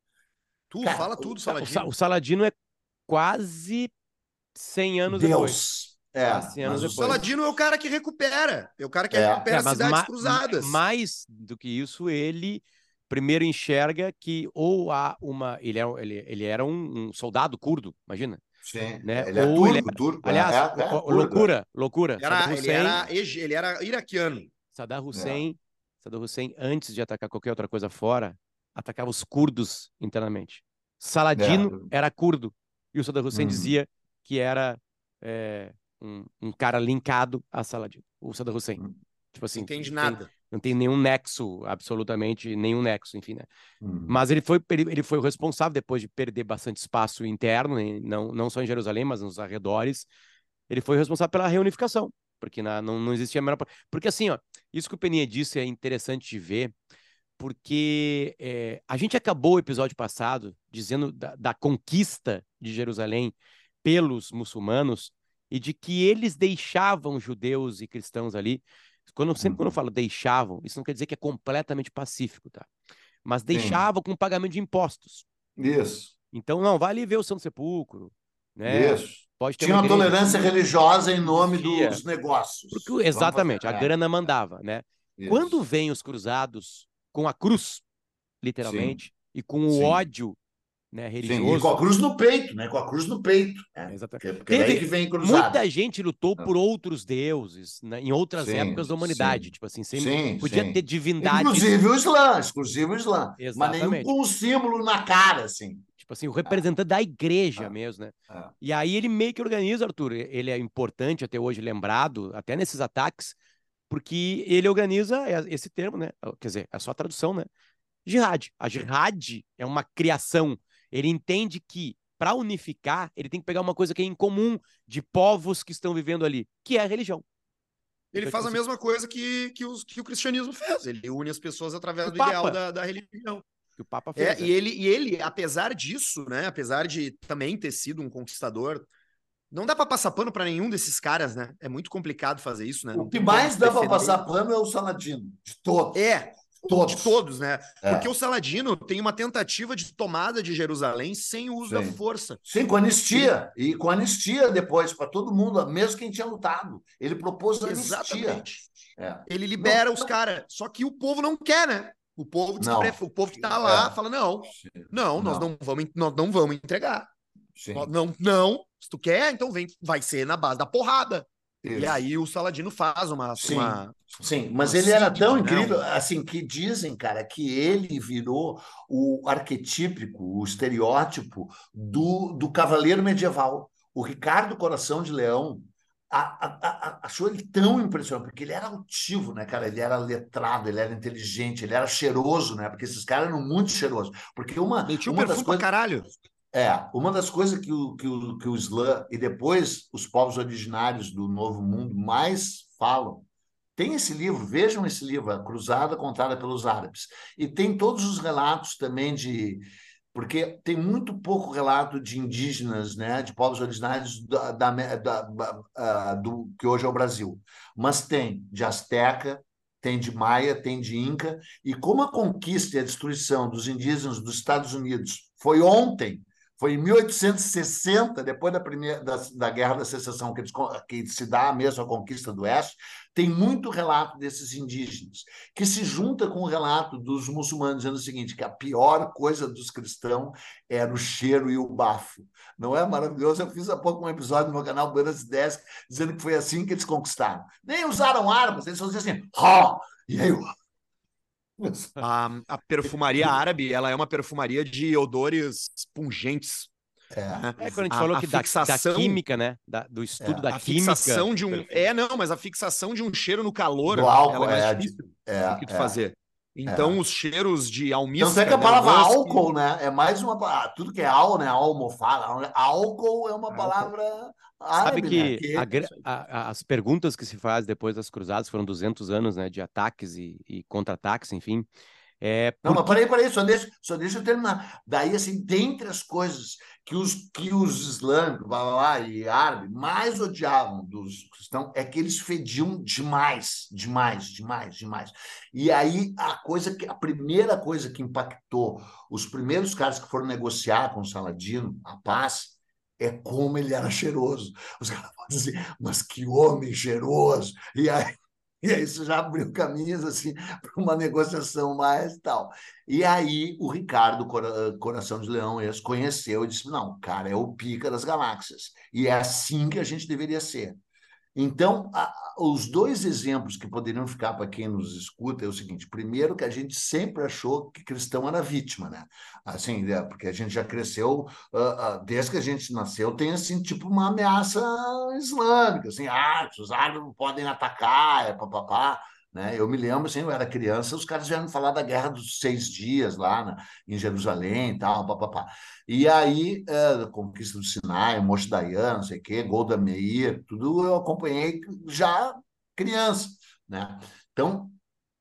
tu, Cara, fala tudo, o, Sa- o Saladino. Saladino é quase cem anos depois. Deus. É, Quase cem anos mas o depois. Saladino é o cara que recupera. É o cara que é, É, recupera as mas cidades ma cruzadas. mais do que isso, ele primeiro enxerga que ou há uma. Ele, é, ele, ele era um, um soldado curdo, imagina, sim. né? Ele é Ou ele turco, era. turco, é, Aliás, é, o- é o- curdo. É. loucura, loucura. Ele Saddam era, ele Hussein. era, ele era iraquiano. Saddam É. Hussein, Saddam Hussein, antes de atacar qualquer outra coisa fora, atacava os curdos internamente. Saladino É. era curdo, e o Saddam Hussein Uhum. dizia que era é, um, um cara linkado a Saladino, o Saddam Hussein. Uhum. Tipo assim, Entende não tem, nada. não tem nenhum nexo, absolutamente nenhum nexo, enfim, né? Uhum. Mas ele foi, ele, ele foi o responsável, depois de perder bastante espaço interno, né? não, não só em Jerusalém, mas nos arredores, ele foi o responsável pela reunificação, porque na, não, não existia a menor... Porque assim, ó, isso que o Peninha disse é interessante de ver, porque é, a gente acabou o episódio passado dizendo da, da conquista de Jerusalém pelos muçulmanos e de que eles deixavam judeus e cristãos ali. Quando, sempre quando eu Uhum. falo deixavam, isso não quer dizer que é completamente pacífico, tá? Mas Sim. deixavam com pagamento de impostos. Isso. Então, não, vai ali ver o Santo Sepulcro, né? Isso. Pode ter uma Tinha uma igreja tolerância aqui, religiosa em nome existia. dos negócios. Porque, Vamos fazer. exatamente, a É, grana mandava, né? Quando isso. vêm os cruzados com a cruz, Sim, literalmente, e com o sim, ódio, né, sim. E com religioso, a cruz no peito, né? Com a cruz no peito. Né? exatamente. Porque, porque é daí Teve que vem cruzado. muita gente lutou por outros deuses, né, em outras Sim, épocas da humanidade, sim, tipo assim, sem, sim, podia ter sim. divindades, Inclusive o Islã, exclusive o Islã. Mas nenhum exatamente, com um símbolo na cara, assim. tipo assim, o É, representante da igreja é, mesmo, né? é. E aí ele meio que organiza, Arthur, ele é importante até hoje lembrado, até nesses ataques, porque ele organiza esse termo, né? Quer dizer, é só a tradução, né? Jihad. A jihad é uma criação. Ele entende que, para unificar, ele tem que pegar uma coisa que é em comum de povos que estão vivendo ali, que é a religião. Ele Então, faz tipo a assim, mesma coisa que, que, os, que o cristianismo fez. Ele une as pessoas através o do ideal Papa, da, da religião. que o Papa fez, É, né? e ele, e ele, apesar disso, né? Apesar de também ter sido um conquistador, não dá para passar pano para nenhum desses caras, né? É muito complicado fazer isso, né? O Não que tem como mais dá para defender. passar pano é o Saladino, de todos. É, de Todos. todos, né? Porque É, o Saladino tem uma tentativa de tomada de Jerusalém sem o uso da sim. força. Sim, com Ele, anistia. E com anistia depois, para todo mundo, mesmo quem tinha lutado. Ele propôs anistia. exatamente. É. Ele Não, libera os caras. Só que o povo não quer, né? O povo diz que não. prefere, o povo que tá lá É. fala: não, não, nós Não. não vamos, nós não vamos entregar. Sim. Não, não, se tu quer, então vem, vai ser na base da porrada. E Isso. aí o Saladino faz uma, Sim, uma, sim, uma mas ele era tão síntese, né? incrível, Um, assim, que dizem, cara, que ele virou o arquetípico, o estereótipo do, do cavaleiro medieval. O Ricardo Coração de Leão a- a- a- achou ele tão impressionante, porque ele era altivo, né, cara? Ele era letrado, ele era inteligente, ele era cheiroso, né? Porque esses caras eram muito cheirosos. Porque uma, metia o uma das perfume pra coisas. caralho. É, uma das coisas que o, que o, que o Islã e depois os povos originários do Novo Mundo mais falam. Tem esse livro, vejam esse livro, A Cruzada Contada pelos Árabes. E tem todos os relatos também de. Porque tem muito pouco relato de indígenas, né, de povos originários da, da, da, da, do que hoje é o Brasil. Mas tem de Azteca, tem de Maia, tem de Inca. E como a conquista e a destruição dos indígenas dos Estados Unidos foi ontem, foi em mil oitocentos e sessenta, depois da, primeira, da, da Guerra da Secessão, que, eles, que se dá mesmo a conquista do Oeste, tem muito relato desses indígenas, que se junta com o relato dos muçulmanos, dizendo o seguinte, que a pior coisa dos cristãos era o cheiro e o bafo. Não é maravilhoso? Eu fiz há pouco um episódio no meu canal Buenas Ideias, dizendo que foi assim que eles conquistaram. Nem usaram armas, eles só diziam assim, oh! E aí... A, a perfumaria árabe, ela é uma perfumaria de odores pungentes. É, Né? É quando a gente A, falou a que da, da fixação, química, né? Da- do é. estudo da a química fixação de do um, perfume. é não, mas a fixação de um cheiro no do calor, ela álcool, é mais é, difícil é, do que tu é, fazer. Então, é. os cheiros de Tanto é que almíscar, a né, o palavra musk, álcool, né, é mais uma palavra. Tudo que é al, né, almofada, álcool é uma Álcool. palavra Sabe árabe, né? que Que a é gra- isso aí. a- a- as perguntas que se faz depois das cruzadas foram duzentos anos, né, de ataques e, e contra-ataques, enfim. É Não, por mas que peraí, peraí, só deixa, só deixa eu terminar. Daí, assim, dentre as coisas que os, que os islâmicos, blá, blá, blá, e árabes mais odiavam dos cristãos é que eles fediam demais, demais, demais, demais. E aí, a coisa que, a primeira coisa que impactou os primeiros caras que foram negociar com o Saladino, a paz, é como ele era cheiroso. Os caras podem dizer, mas que homem cheiroso! E aí, e aí isso já abriu caminhos assim para uma negociação mais tal. E aí o Ricardo Cora- Coração de Leão esse, conheceu e disse: não, cara, é o pica das galáxias. E é assim que a gente deveria ser. Então, a- os dois exemplos que poderiam ficar para quem nos escuta é o seguinte: primeiro, que a gente sempre achou que cristão era vítima, né? Assim, é, porque a gente já cresceu, uh, uh, desde que a gente nasceu, tem assim, tipo uma ameaça islâmica, assim, ah, os árabes não podem atacar, é papapá. Né? Eu me lembro, assim, eu era criança, os caras vieram falar da Guerra dos Seis Dias lá na, em Jerusalém e tal, papapá. E aí, é, Conquista do Sinai, Moshe Dayan, não sei o quê, Golda Meir, tudo eu acompanhei já criança, né? Então,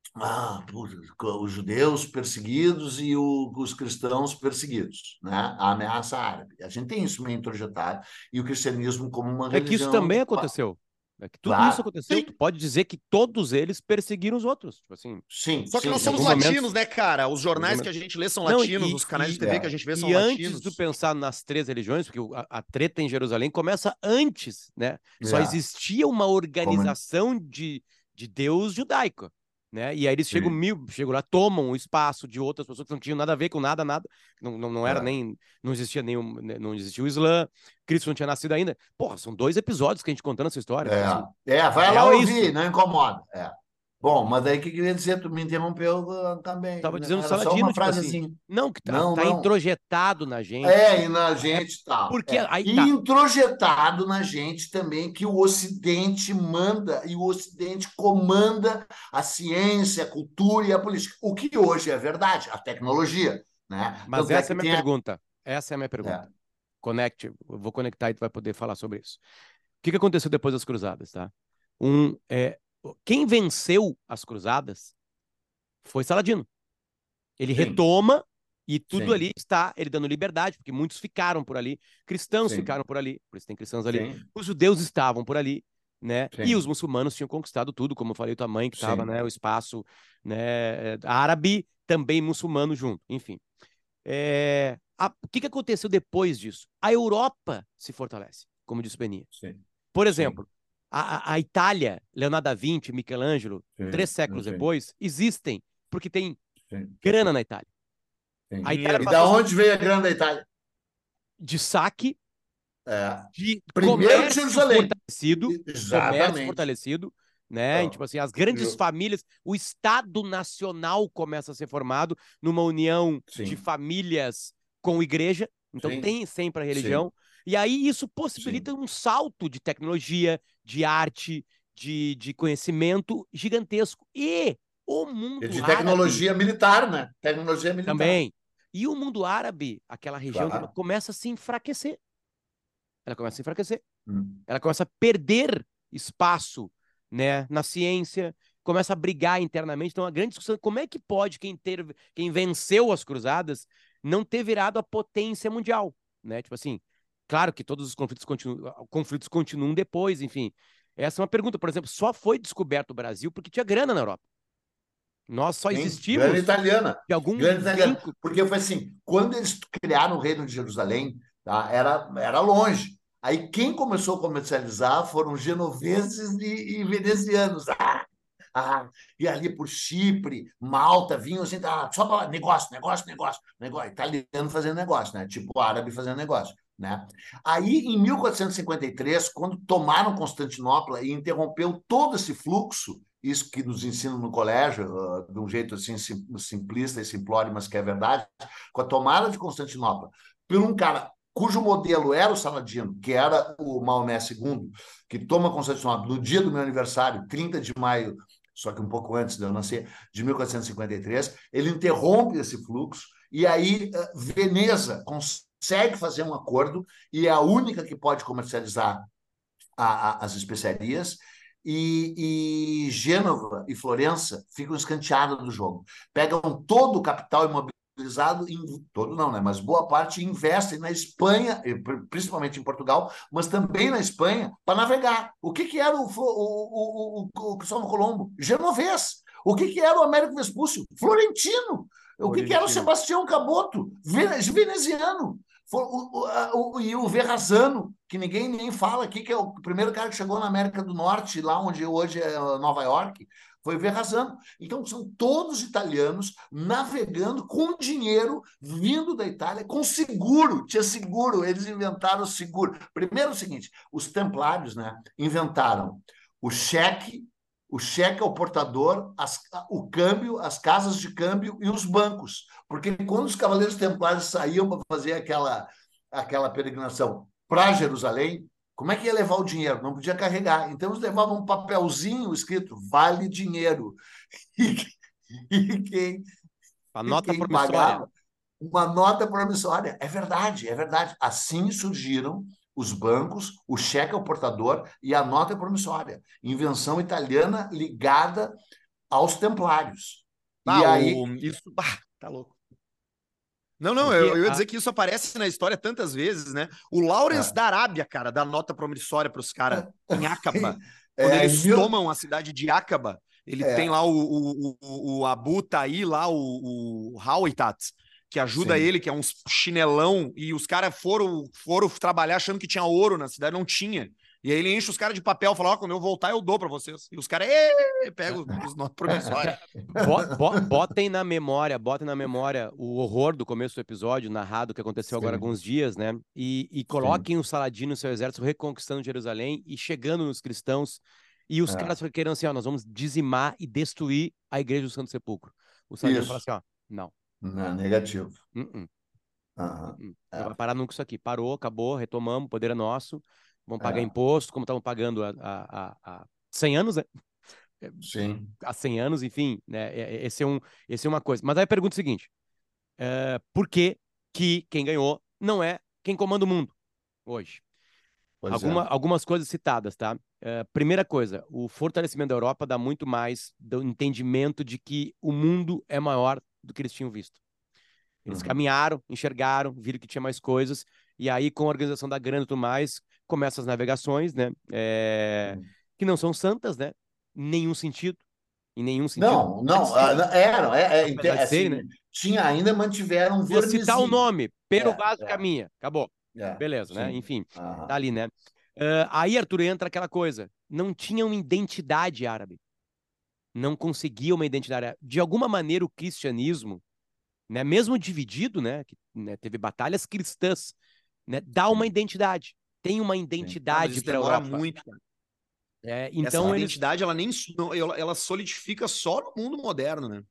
ah, os judeus perseguidos e o, os cristãos perseguidos, né? A ameaça árabe. A gente tem isso meio introjetado, e o cristianismo como uma É que isso religião... também aconteceu. É que tudo isso Claro, aconteceu. sim, Tu pode dizer que todos eles perseguiram os outros. Tipo assim, sim, Só que sim, nós em somos algum isso. momento. latinos, né, cara? Os em algum jornais que momento- a gente lê são Não, latinos, e, os canais de e, T V É. que a gente vê são e antes latinos. de pensar nas três religiões, porque o- a, a treta em Jerusalém começa antes, né? Só É. existia uma organização de, de Deus judaica, né? E aí eles chegam, Sim. mil, chegam lá, tomam o espaço de outras pessoas que não tinham nada a ver com nada, nada. Não, não, não era É. nem. Não existia nenhum. né, Não existia o Islã, Cristo não tinha nascido ainda. Porra, são dois episódios que a gente contando essa história. Tipo assim, É, é, a vai lá real é ouvir, isso. não incomoda. É. Bom, mas daí o que eu queria dizer? Tu me interrompeu uh, também. Tava dizendo Era só Saladino, uma tipo assim, frasezinha. não, que tá, Não, tá não. introjetado na gente. É, e na É gente tal. porque É. aí E tá. introjetado na gente também que o Ocidente manda, e o Ocidente comanda a ciência, a cultura e a política. O que hoje é verdade, a tecnologia. Né? Mas Tanto é essa é que a minha tem a... pergunta. Essa é a minha pergunta. É, Conecte, eu vou conectar e tu vai poder falar sobre isso. O que que aconteceu depois das cruzadas, tá? Um, é, quem venceu as cruzadas foi Saladino. Ele sim, retoma e tudo ali sim, está ele dando liberdade, porque muitos ficaram por ali, cristãos sim, ficaram por ali, por isso tem cristãos ali, sim, os judeus estavam por ali, né? E os sim, muçulmanos tinham conquistado tudo, como eu falei, tua mãe que estava, sim. né, o espaço, né, árabe, também muçulmano junto, enfim. É, a, o que, que aconteceu depois disso? A Europa se fortalece, como disse o Beninha. Sim, Por sim, exemplo, a, a Itália, Leonardo da Vinci, Michelangelo, três sim, séculos sim, depois, existem porque tem sim, grana na Itália. A sim. Itália Dinheiro. E da passou a ser onde veio a grana da Itália? de saque, É. de Primeiro de comércio Jerusalém. fortalecido, comércio Exatamente. fortalecido, né? E, tipo Então, assim, as grandes eu- famílias, o Estado Nacional começa a ser formado numa união de sim, famílias com igreja, então sim, tem sempre a sim, religião, e aí isso sim. possibilita um salto de tecnologia, de arte, de, de conhecimento gigantesco. E o E mundo de árabe tecnologia militar, né? Tecnologia militar. também. E o mundo árabe, aquela região, Claro. começa a se enfraquecer. Ela começa a se enfraquecer. Hum. Ela começa a perder espaço, né, na ciência, começa a brigar internamente. Então, a grande discussão é como é que pode quem, ter, quem venceu as cruzadas não ter virado a potência mundial, né? Tipo assim, claro que todos os conflitos continuam, conflitos continuam depois, enfim. Essa é uma pergunta, por exemplo, só foi descoberto o Brasil porque tinha grana na Europa. Nós só Sim, grana existimos italiana. de algum Grana italiana. vínculo. Porque foi assim, quando eles criaram o Reino de Jerusalém, tá, era, era longe. Aí quem começou a comercializar foram genoveses e, e venezianos. Ah, ah, e ali por Chipre, Malta, vinham assim, ah, só para negócio, negócio, negócio, negócio, italiano fazendo negócio, né? Tipo árabe fazendo negócio, né? Aí, em mil quatrocentos e cinquenta e três, quando tomaram Constantinopla e interrompeu todo esse fluxo, isso que nos ensinam no colégio, uh, de um jeito assim simplista e simplório, mas que é verdade, com a tomada de Constantinopla por um cara cujo modelo era o Saladino, que era o Maomé segundo, que toma Constantinopla no dia do meu aniversário, trinta de maio, só que um pouco antes de eu nascer, de mil quatrocentos e cinquenta e três, ele interrompe esse fluxo, e aí Veneza consegue fazer um acordo, e é a única que pode comercializar a, a, as especiarias, e, e Gênova e Florença ficam escanteadas do jogo. Pegam todo o capital imobilizado, em, todo não, né? Mas boa parte investem na Espanha, principalmente em Portugal, mas também na Espanha, para navegar. O que, que era o, o, o, o, o Cristóvão Colombo? Genovês. O que, que era o Américo Vespúcio? Florentino. O que, que era o Sebastião Caboto? Veneziano. O, o, o, e o Verrazano, que ninguém nem fala aqui, que é o primeiro cara que chegou na América do Norte, lá onde hoje é Nova York, foi o Verrazano. Então, são todos italianos navegando com dinheiro vindo da Itália, com seguro, tinha seguro, eles inventaram o seguro. Primeiro é o seguinte, os templários, né, inventaram o cheque, o cheque ao portador, as, o câmbio, as casas de câmbio e os bancos. Porque quando os Cavaleiros Templários saíam para fazer aquela, aquela peregrinação para Jerusalém, como é que ia levar o dinheiro? Não podia carregar. Então, eles levavam um papelzinho escrito vale dinheiro. E, e quem, A e nota quem promissória. pagava, uma nota promissória. É verdade, é verdade. Assim surgiram os bancos, o cheque ao portador e a nota promissória. Invenção italiana ligada aos templários. Ah, e aí... o... isso... Ah, tá louco. Não, não, Porque eu, eu ia a- dizer que isso aparece na história tantas vezes, né? O Lawrence É. da Arábia, cara, dá nota promissória para os caras em Aqaba. É, Quando em eles mil- tomam a cidade de Aqaba, ele É. tem lá o, o, o, o Abu Taí, lá o, o Hawaitat, que ajuda Sim. ele, que é um chinelão, e os caras foram, foram trabalhar achando que tinha ouro na cidade, não tinha. E aí ele enche os caras de papel, fala, ó, quando eu voltar eu dou pra vocês. E os caras, "Ê", pegam os notas promissórias. Bo- bo- botem na memória, botem na memória o horror do começo do episódio, narrado, que aconteceu agora há Sim. alguns dias, né? E, e coloquem o Saladino e o seu exército reconquistando Jerusalém e chegando nos cristãos. E os É. caras querendo assim, ó, nós vamos dizimar e destruir a igreja do Santo Sepulcro. O Saladino Isso. fala assim, ó, não, Não, negativo. uh-uh, Aham. uh-uh, É. não vai parar nunca isso aqui. Parou, acabou, retomamos, o poder é nosso, vamos pagar É. imposto, como estavam pagando há, há, há, há cem anos, né? Sim. Há cem anos, enfim, né? é- é- Esse é, um, esse é uma coisa. Mas aí a pergunta é o seguinte: é, por que que quem ganhou não é quem comanda o mundo hoje? Pois Alguma, é. algumas coisas citadas, tá? É, primeira coisa, o fortalecimento da Europa dá muito mais do entendimento de que o mundo é maior do que eles tinham visto. Eles Uhum. caminharam, enxergaram, viram que tinha mais coisas, e aí, com a organização da grana e tudo mais, começam as navegações, né? É, Sim. que não são santas, né? Em nenhum sentido. Em nenhum sentido. Não, não, Apesar de ah, eram, é, é, inte- apesar de serem, assim, né? tinha, ainda mantiveram um Vou citar o vernizinho. nome, Pero É, Vaz é, Caminha. Acabou. é, Beleza, né? sim. Enfim, tá Aham. ali, né? Ah, aí, Arthur, entra aquela coisa. Não tinha uma identidade árabe. Não conseguia uma identidade árabe. De alguma maneira, o cristianismo, né, mesmo dividido, né, que, né, teve batalhas cristãs, né, dá uma Sim, identidade. Tem uma sim. Ah, mas identidade isso para a demora Europa. muito, cara. É, Essa então, eles... identidade, ela nem não, ela, ela solidifica só no mundo moderno, né?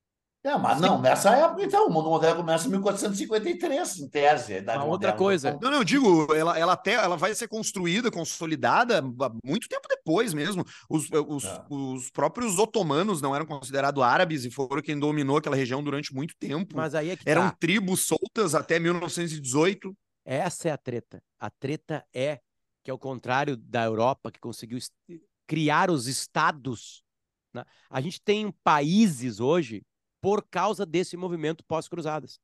É, mas não, nessa época, então, o mundo moderno começa em mil quatrocentos e cinquenta e três, em tese, a Idade Uma outra Moderna. coisa. Não, não, eu digo, ela, ela até ela vai ser construída, consolidada há muito tempo depois mesmo. Os, os, É. os próprios otomanos não eram considerados árabes e foram quem dominou aquela região durante muito tempo. Mas aí é que Eram tá. tribos soltas até mil novecentos e dezoito. Essa é a treta. A treta é que, ao contrário da Europa, que conseguiu est- criar os estados, né? A gente tem países hoje por causa desse movimento pós-cruzadas.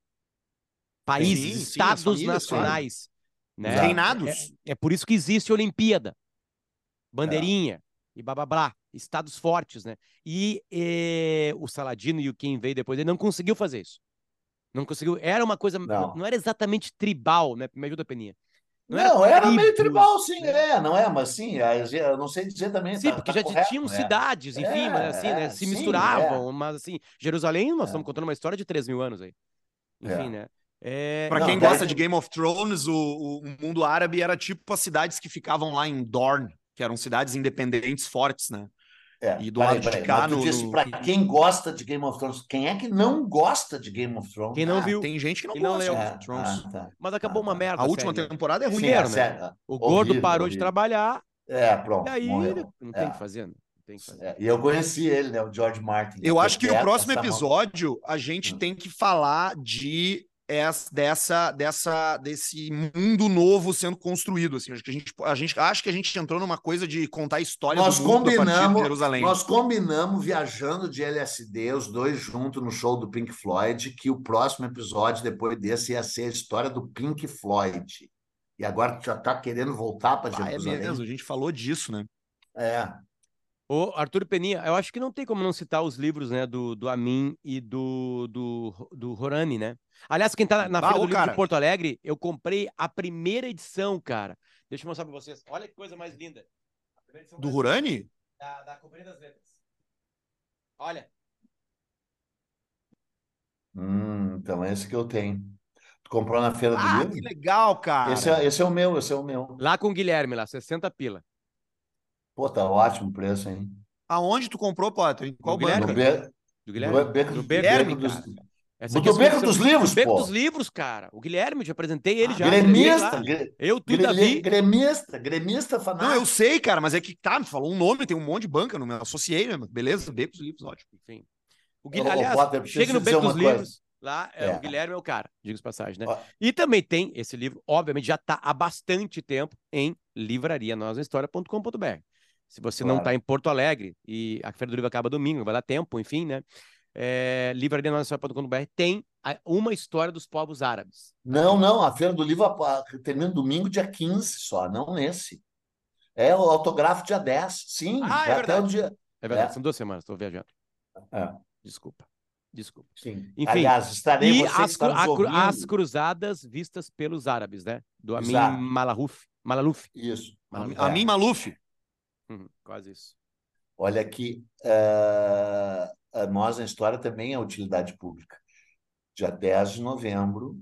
Países, Sim, sim, as estados famílias, claro. nacionais, né? Os Exato. É, reinados. é por isso que existe Olimpíada, É. bandeirinha e blá blá blá, estados fortes, né? E, eh, o Saladino e o quem veio depois ele não conseguiu fazer isso. Não conseguiu. Era uma coisa, não, Não. era exatamente tribal, né? Me ajuda, Peninha. Não era Não, era meio tribos, tribal, sim, né? é, não é? Mas sim, a- eu não sei dizer também, Sim, tá, porque tá já correto, tinham né? cidades, enfim, mas assim, né? É, é, Se sim, é, misturavam, mas assim, Jerusalém, nós é, estamos contando uma história de três mil anos aí. Enfim, é. né? É, Pra Não, quem então, gosta daí- de Game of Thrones, o, o- o mundo árabe era tipo as cidades que ficavam lá em Dorne, que eram cidades independentes fortes, né? É, E do peraí, lado de peraí, cá, mas tu no, disse no- para quem gosta de Game of Thrones, quem é que não gosta de Game of Thrones? quem não Ah, viu tem gente que não e não gosta de leu, Game É, of Thrones. ah, tá, mas tá, acabou uma tá. merda A a última série, né? temporada é ruim. Sim, Fuderam, a né? série, O gordo horrível, parou de horrível. trabalhar, É, e pronto, daí morreu. não tem o É, que fazer, né? Não tem o que fazer. é. E eu conheci ele, né, o George Martin, né, Eu que acho que que o é próximo essa mão. episódio a gente Hum. tem que falar de es- dessa, dessa, desse mundo novo sendo construído. Assim. Acho que a gente, a gente acho que a gente entrou numa coisa de contar a história Nós do mundo a partir de combinamos, Jerusalém. nós combinamos viajando de L S D, os dois juntos no show do Pink Floyd, que o próximo episódio depois desse ia ser a história do Pink Floyd. E agora tu já está querendo voltar para Ah, é Jerusalém? mesmo, a gente falou disso, né? É. Ô, Arthur Peninha, eu acho que não tem como não citar os livros, né, do, do Amin e do, do, do Horani, né? Aliás, quem tá na Ah, Feira ô, do Livro de cara. Porto Alegre, eu comprei a primeira edição, cara. Deixa eu mostrar pra vocês. Olha que coisa mais linda. A primeira edição Do mais Hurani? linda Da, da Companhia das Letras. Olha. Hum, então esse que eu tenho. Tu comprou na Feira do Ah, Livro? que legal, cara. Esse é, esse é o meu, esse é o meu. Lá com o Guilherme, lá, sessenta pila. Pô, tá ótimo o preço, hein? Aonde tu comprou, Potter? Em qual No banca? No, Guilherme. be... Do no Guilherme? beco, No Beco. Guilherme, beco dos... cara. Essa aqui é a Do segunda beco edição. dos No livros, Beco dos pô. Livros, cara. O Guilherme, eu te apresentei ele Ah, já. Apresentei Gremista, lá. gre... Eu, tu, grele- Davi. gremista, gremista Não, eu fanático. sei, cara, mas é que tá, me falou um nome, tem um monte de banca, não me associei, né? Beleza, Becos Livros, ótimo. Enfim. O Ô, Guilherme, ô, aliás, Potter, preciso chega te no dizer Beco dos uma coisa. Livros. Lá, é, o É. Guilherme é o cara, diga de passagem, né? Ó, E também tem esse livro, obviamente, já está há bastante tempo em livraria nosa história ponto com ponto br. Se você não está claro. em Porto Alegre e a Feira do Livro acaba domingo, vai dar tempo, enfim, né? É, livraria nosa história ponto com ponto br tem a- uma história dos povos árabes. Não, não, a Feira do Livro a- a- termina domingo, dia quinze só, não nesse. É o autógrafo dia dez, sim, Ah, é vai até o verdade. dia. É verdade, É, são duas semanas, estou viajando. é, Desculpa. Desculpa. sim. Enfim, Aliás, estarei, e você que as, está cru- nos a cru- as ouvindo. cruzadas vistas pelos árabes, né? Do Amin Exato, Malahuf. Malaluf. isso. A, Malaluf. a mim, É. Maluf. Uhum, quase isso. Olha aqui, eh, a nós na história também é utilidade pública. Dia dez de novembro,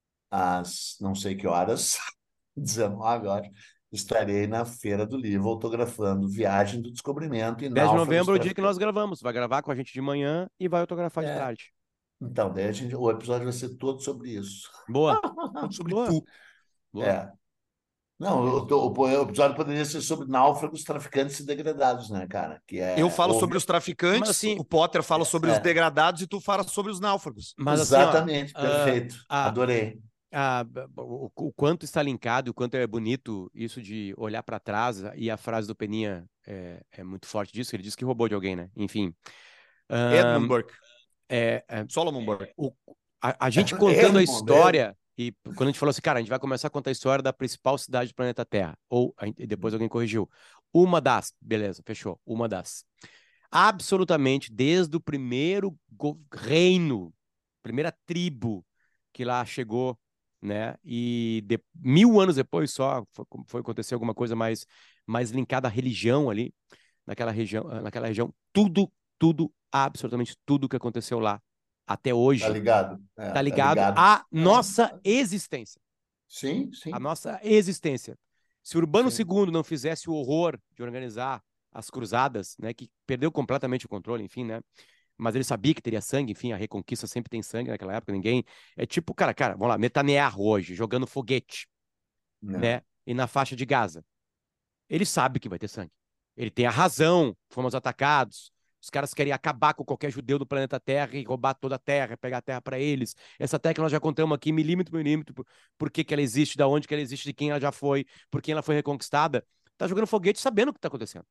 às não sei que horas, dezenove horas, estarei na Feira do Livro autografando Viagem do Descobrimento e dez de Náufragos novembro é o dia que nós Traficantes. gravamos. Vai gravar com a gente de manhã e vai autografar de É, tarde. então, daí a gente, o episódio vai ser todo sobre isso. Boa. Tudo sobre Boa. tu. Boa. É. Não, o, o- o episódio poderia ser sobre náufragos, traficantes e degradados, né, cara? Que Eu é falo sobre houve, os Mas traficantes, assim, o Potter fala sobre os é, degradados e tu fala sobre os náufragos. mas assim, ó, exatamente, ah, perfeito. a, Adorei. a, o, o quanto está linkado, o quanto é bonito isso de olhar para trás, e a frase do Peninha é, é muito forte disso, ele disse que roubou de alguém, né? Enfim. Edmund Ahn, Burke. é, é, Solomon Burke. o- a, a gente contando a Edmond, Edmond. história, e quando a gente falou assim, cara, a gente vai começar a contar a história da principal cidade do planeta Terra, ou a gente- e depois alguém corrigiu, uma das, beleza, fechou, uma das. Absolutamente, desde o primeiro go- reino, primeira tribo que lá chegou, né? E de- mil anos depois só foi, foi acontecer alguma coisa mais, mais linkada à religião ali, naquela região, naquela região, tudo, tudo, absolutamente tudo que aconteceu lá até Tá hoje ligado? É, tá tá ligado ligado. à É. nossa existência. Sim, A sim, nossa existência. Se Urbano sim. segundo não fizesse o horror de organizar as cruzadas, né, que perdeu completamente o controle, enfim, né? Mas ele sabia que teria sangue, enfim, a Reconquista sempre tem sangue naquela época, ninguém. É tipo, cara, cara, vamos lá, Netanyahu hoje, jogando foguete, Não. né? E na faixa de Gaza. Ele sabe que vai ter sangue. Ele tem a razão, fomos atacados. Os caras querem acabar com qualquer judeu do planeta Terra e roubar toda a Terra, pegar a Terra para eles. Essa terra que nós já contamos aqui, milímetro por milímetro, por, por que, que ela existe, da onde que ela existe, de quem ela já foi, por quem ela foi reconquistada. Tá jogando foguete sabendo o que tá acontecendo.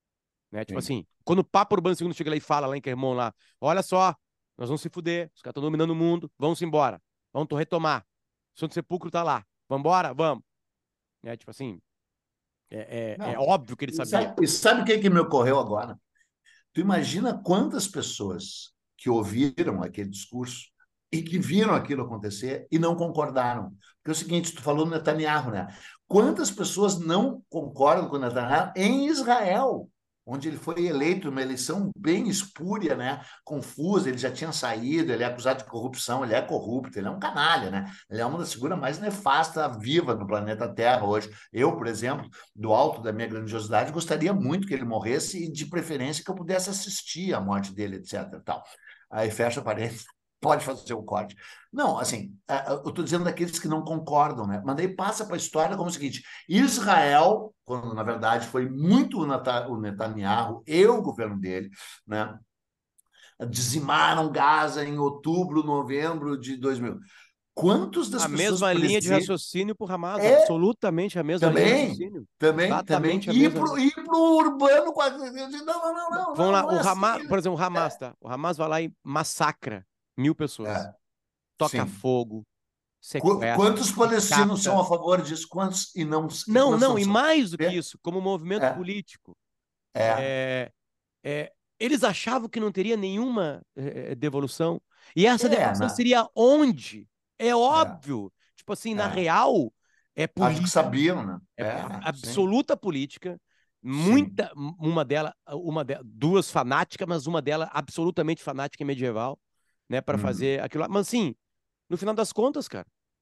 Né? Tipo Sim. assim, quando o Papa Urbano segundo chega lá e fala lá em Clermont lá, olha só, nós vamos se fuder, os caras estão dominando o mundo, vamos embora, vamos retomar. O Santo Sepulcro tá lá, vamos embora, vamos. Né? Tipo assim, é, é, é Não. óbvio que ele E sabia. sabe, e sabe o que, que me ocorreu agora? Tu imagina quantas pessoas que ouviram aquele discurso e que viram aquilo acontecer e não concordaram. Porque é o seguinte, tu falou no Netanyahu, né? Quantas pessoas não concordam com o Netanyahu em Israel, onde ele foi eleito numa eleição bem espúria, né? Confusa, ele já tinha saído, ele é acusado de corrupção, ele é corrupto, ele é um canalha, né? Ele é uma das figuras mais nefastas viva no planeta Terra hoje. Eu, por exemplo, do alto da minha grandiosidade, gostaria muito que ele morresse e, de preferência, que eu pudesse assistir à morte dele, etc. Tal. Aí fecha a parede, pode fazer o corte. Não, assim, eu estou dizendo daqueles que não concordam, né? Mas daí passa para a história como o seguinte: Israel, quando na verdade foi muito o Netanyahu e o governo dele, né? Dizimaram Gaza em outubro, novembro de dois mil. Quantos das A pessoas mesma linha de presentes... raciocínio para o Hamas, É, absolutamente a mesma linha de também, raciocínio. também, também. Exatamente a E mesma pro, linha. e pro urbano... Não, não, não, não, Vamos não, lá, não é o assim. Hamas, por exemplo, o Hamas, É, tá? O Hamas vai lá e massacra mil pessoas. é, Toca sim. fogo, Qu- sequestra, Quantos palestinos são decapita. a favor disso? Quantos e não... E Não, quantos não, não e são? mais do que É, isso, como movimento é, político. é. É, é, eles achavam que não teria nenhuma é, devolução. E essa É, devolução na, seria onde? É é, óbvio. Tipo assim, na é. real, é Acho que política. sabiam, né? É É, sim, absoluta política, sim. muita, uma dela, uma de, duas fanáticas, mas uma delas absolutamente fanática e medieval, né, para Hum. fazer aquilo lá. Mas assim, no final das contas, cara,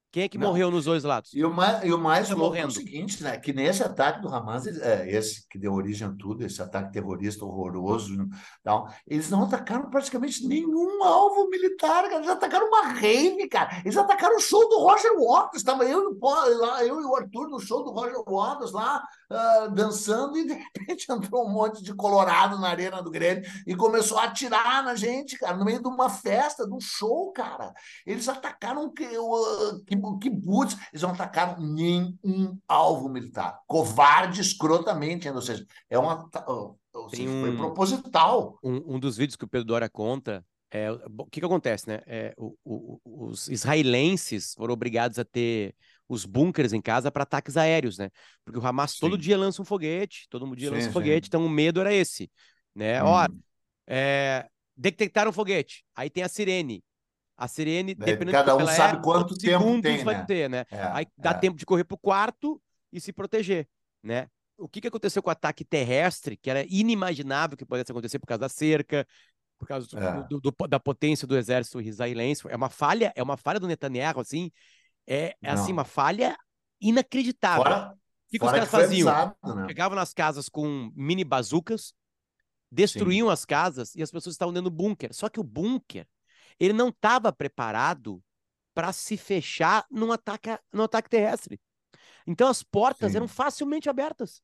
Quem é que Não. morreu nos dois lados? E o mais, e o mais Tá louco é o morrendo. seguinte, né? Que nesse ataque do Hamas, é, esse que deu origem a tudo, esse ataque terrorista horroroso, tal, eles não atacaram praticamente nenhum alvo militar, cara. Eles atacaram uma rave, cara. Eles atacaram o show do Roger Waters. Estava eu, e o Paul- lá, eu e o Arthur no show do Roger Waters lá, ah, dançando, e de repente entrou um monte de colorado na arena do Grêmio e começou a atirar na gente, cara, no meio de uma festa, de um show, cara. Eles atacaram que, o que, kibbutz, eles não atacaram nenhum alvo militar. Covarde, escrotamente, ainda, ou seja, é uma, ou Tem seja, foi um, proposital. um, um dos vídeos que o Pedro Dória conta. É, o que que acontece, né? É, o, o, os israelenses foram obrigados a ter os bunkers em casa para ataques aéreos, né? Porque o Hamas todo Sim, dia lança um foguete, todo dia lança sim, um foguete, sim. então o medo era esse, né? Ó, Hum. é, detectaram um foguete, aí tem a sirene. A sirene, É, dependendo de cada como um ela é, sabe quantos quanto tempo segundos tem, vai né? ter, né? É, Aí dá é. tempo de correr pro quarto e se proteger, né? O que que aconteceu com o ataque terrestre, que era inimaginável que pudesse acontecer por causa da cerca, por causa do, É. do- do- da potência do exército israelense? É uma falha, é uma falha do Netanyahu, assim, é, é assim, uma Não. falha inacreditável. O Fora, que que os fora que caras foi faziam? avisado, né? Chegavam nas casas com mini bazucas, destruíam Sim, as casas e as pessoas estavam dentro do bunker. Só que o bunker, ele não estava preparado para se fechar num ataque, num ataque terrestre. Então as portas eram sim, facilmente abertas.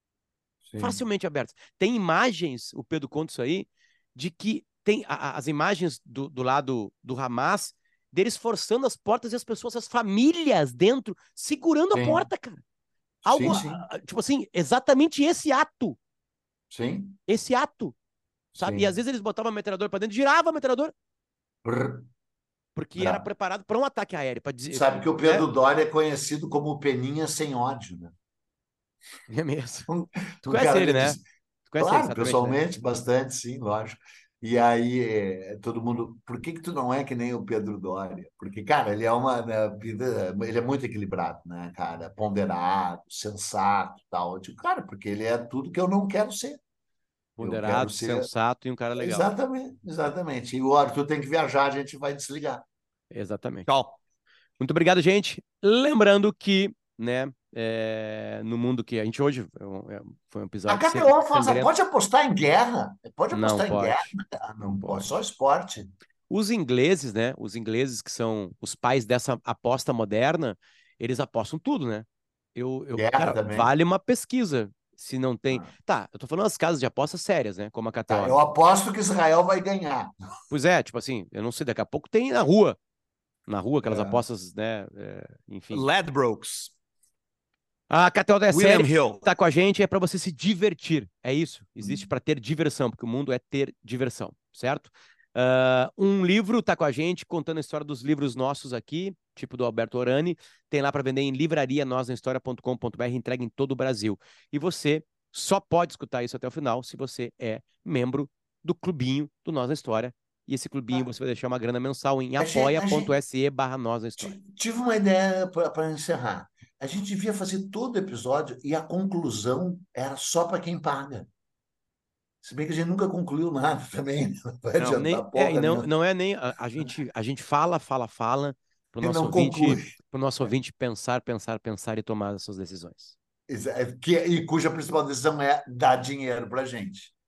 sim, Facilmente abertas. Tem imagens, o Pedro conta isso aí, de que tem a, a, as imagens do, do lado do Hamas, deles forçando as portas e as pessoas, as famílias dentro, segurando a sim, porta, cara. Algo, sim, ah, sim, ah, tipo assim, exatamente esse ato. sim, Esse ato, sabe? E às sim. vezes eles botavam a metralhadora para dentro, girava a metralhadora, Brr. porque era É. preparado para um ataque aéreo, para dizer, Sabe que o né? Pedro Doria é conhecido como Peninha sem ódio, né? É mesmo. Um, Tu um conhece cara ele, que né? diz, Tu conhece ele, claro, certamente, né? pessoalmente, bastante, sim, lógico. E aí, é, todo mundo, por que que tu não é que nem o Pedro Doria? Porque, cara, ele é uma, né, vida, ele é muito equilibrado, né, cara? Ponderado, sensato, tal. Eu digo, cara, porque ele é tudo que eu não quero ser. Eu quero Ponderado, ser. sensato e um cara legal. Exatamente, exatamente. E o Arthur tem que viajar, a gente vai desligar. Exatamente. Tchau. Muito obrigado, gente. Lembrando que, né, é, no mundo que a gente hoje é um- é- foi um A episódio sem- K T O fala, sangrento, pode apostar em guerra? Pode não apostar em guerra? pode, Ah, não não pode, pode. só esporte. Os ingleses, né, os ingleses que são os pais dessa aposta moderna, eles apostam tudo, né? Eu, eu, Guerra cara, também. vale uma pesquisa se não tem. Ah. Tá, eu tô falando das casas de apostas sérias, né, como a Tá, K T O. eu aposto que Israel vai ganhar. Pois é, tipo assim, eu não sei, daqui a pouco tem na rua, na rua aquelas É. apostas, né, é, enfim. Ladbrokes. A K T O é William séria, Hill. tá com a gente é para você se divertir. É isso. Existe para ter diversão, porque o mundo é ter diversão, certo? Uh, um livro tá com a gente contando a história dos livros nossos aqui, tipo do Alberto Orani. Tem lá para vender em livraria nós na história ponto com ponto br, entrega em todo o Brasil. E você só pode escutar isso até o final se você é membro do clubinho do Nós na História. E esse clubinho Ah, você vai deixar uma grana mensal em a gente, a gente, apoia.se barra Nós na História. ti- tive uma ideia para encerrar. A gente devia fazer todo episódio e a conclusão era só para quem paga. Se bem que a gente nunca concluiu nada também, né? Não vai Não. Nem, adiantar é, e porra não, nenhuma. não é nem a, a gente a gente fala, fala, fala pro E nosso não ouvinte, conclui. pro nosso ouvinte pensar, pensar, pensar e tomar as suas decisões. Exa- que- E cuja principal decisão é dar dinheiro para a gente.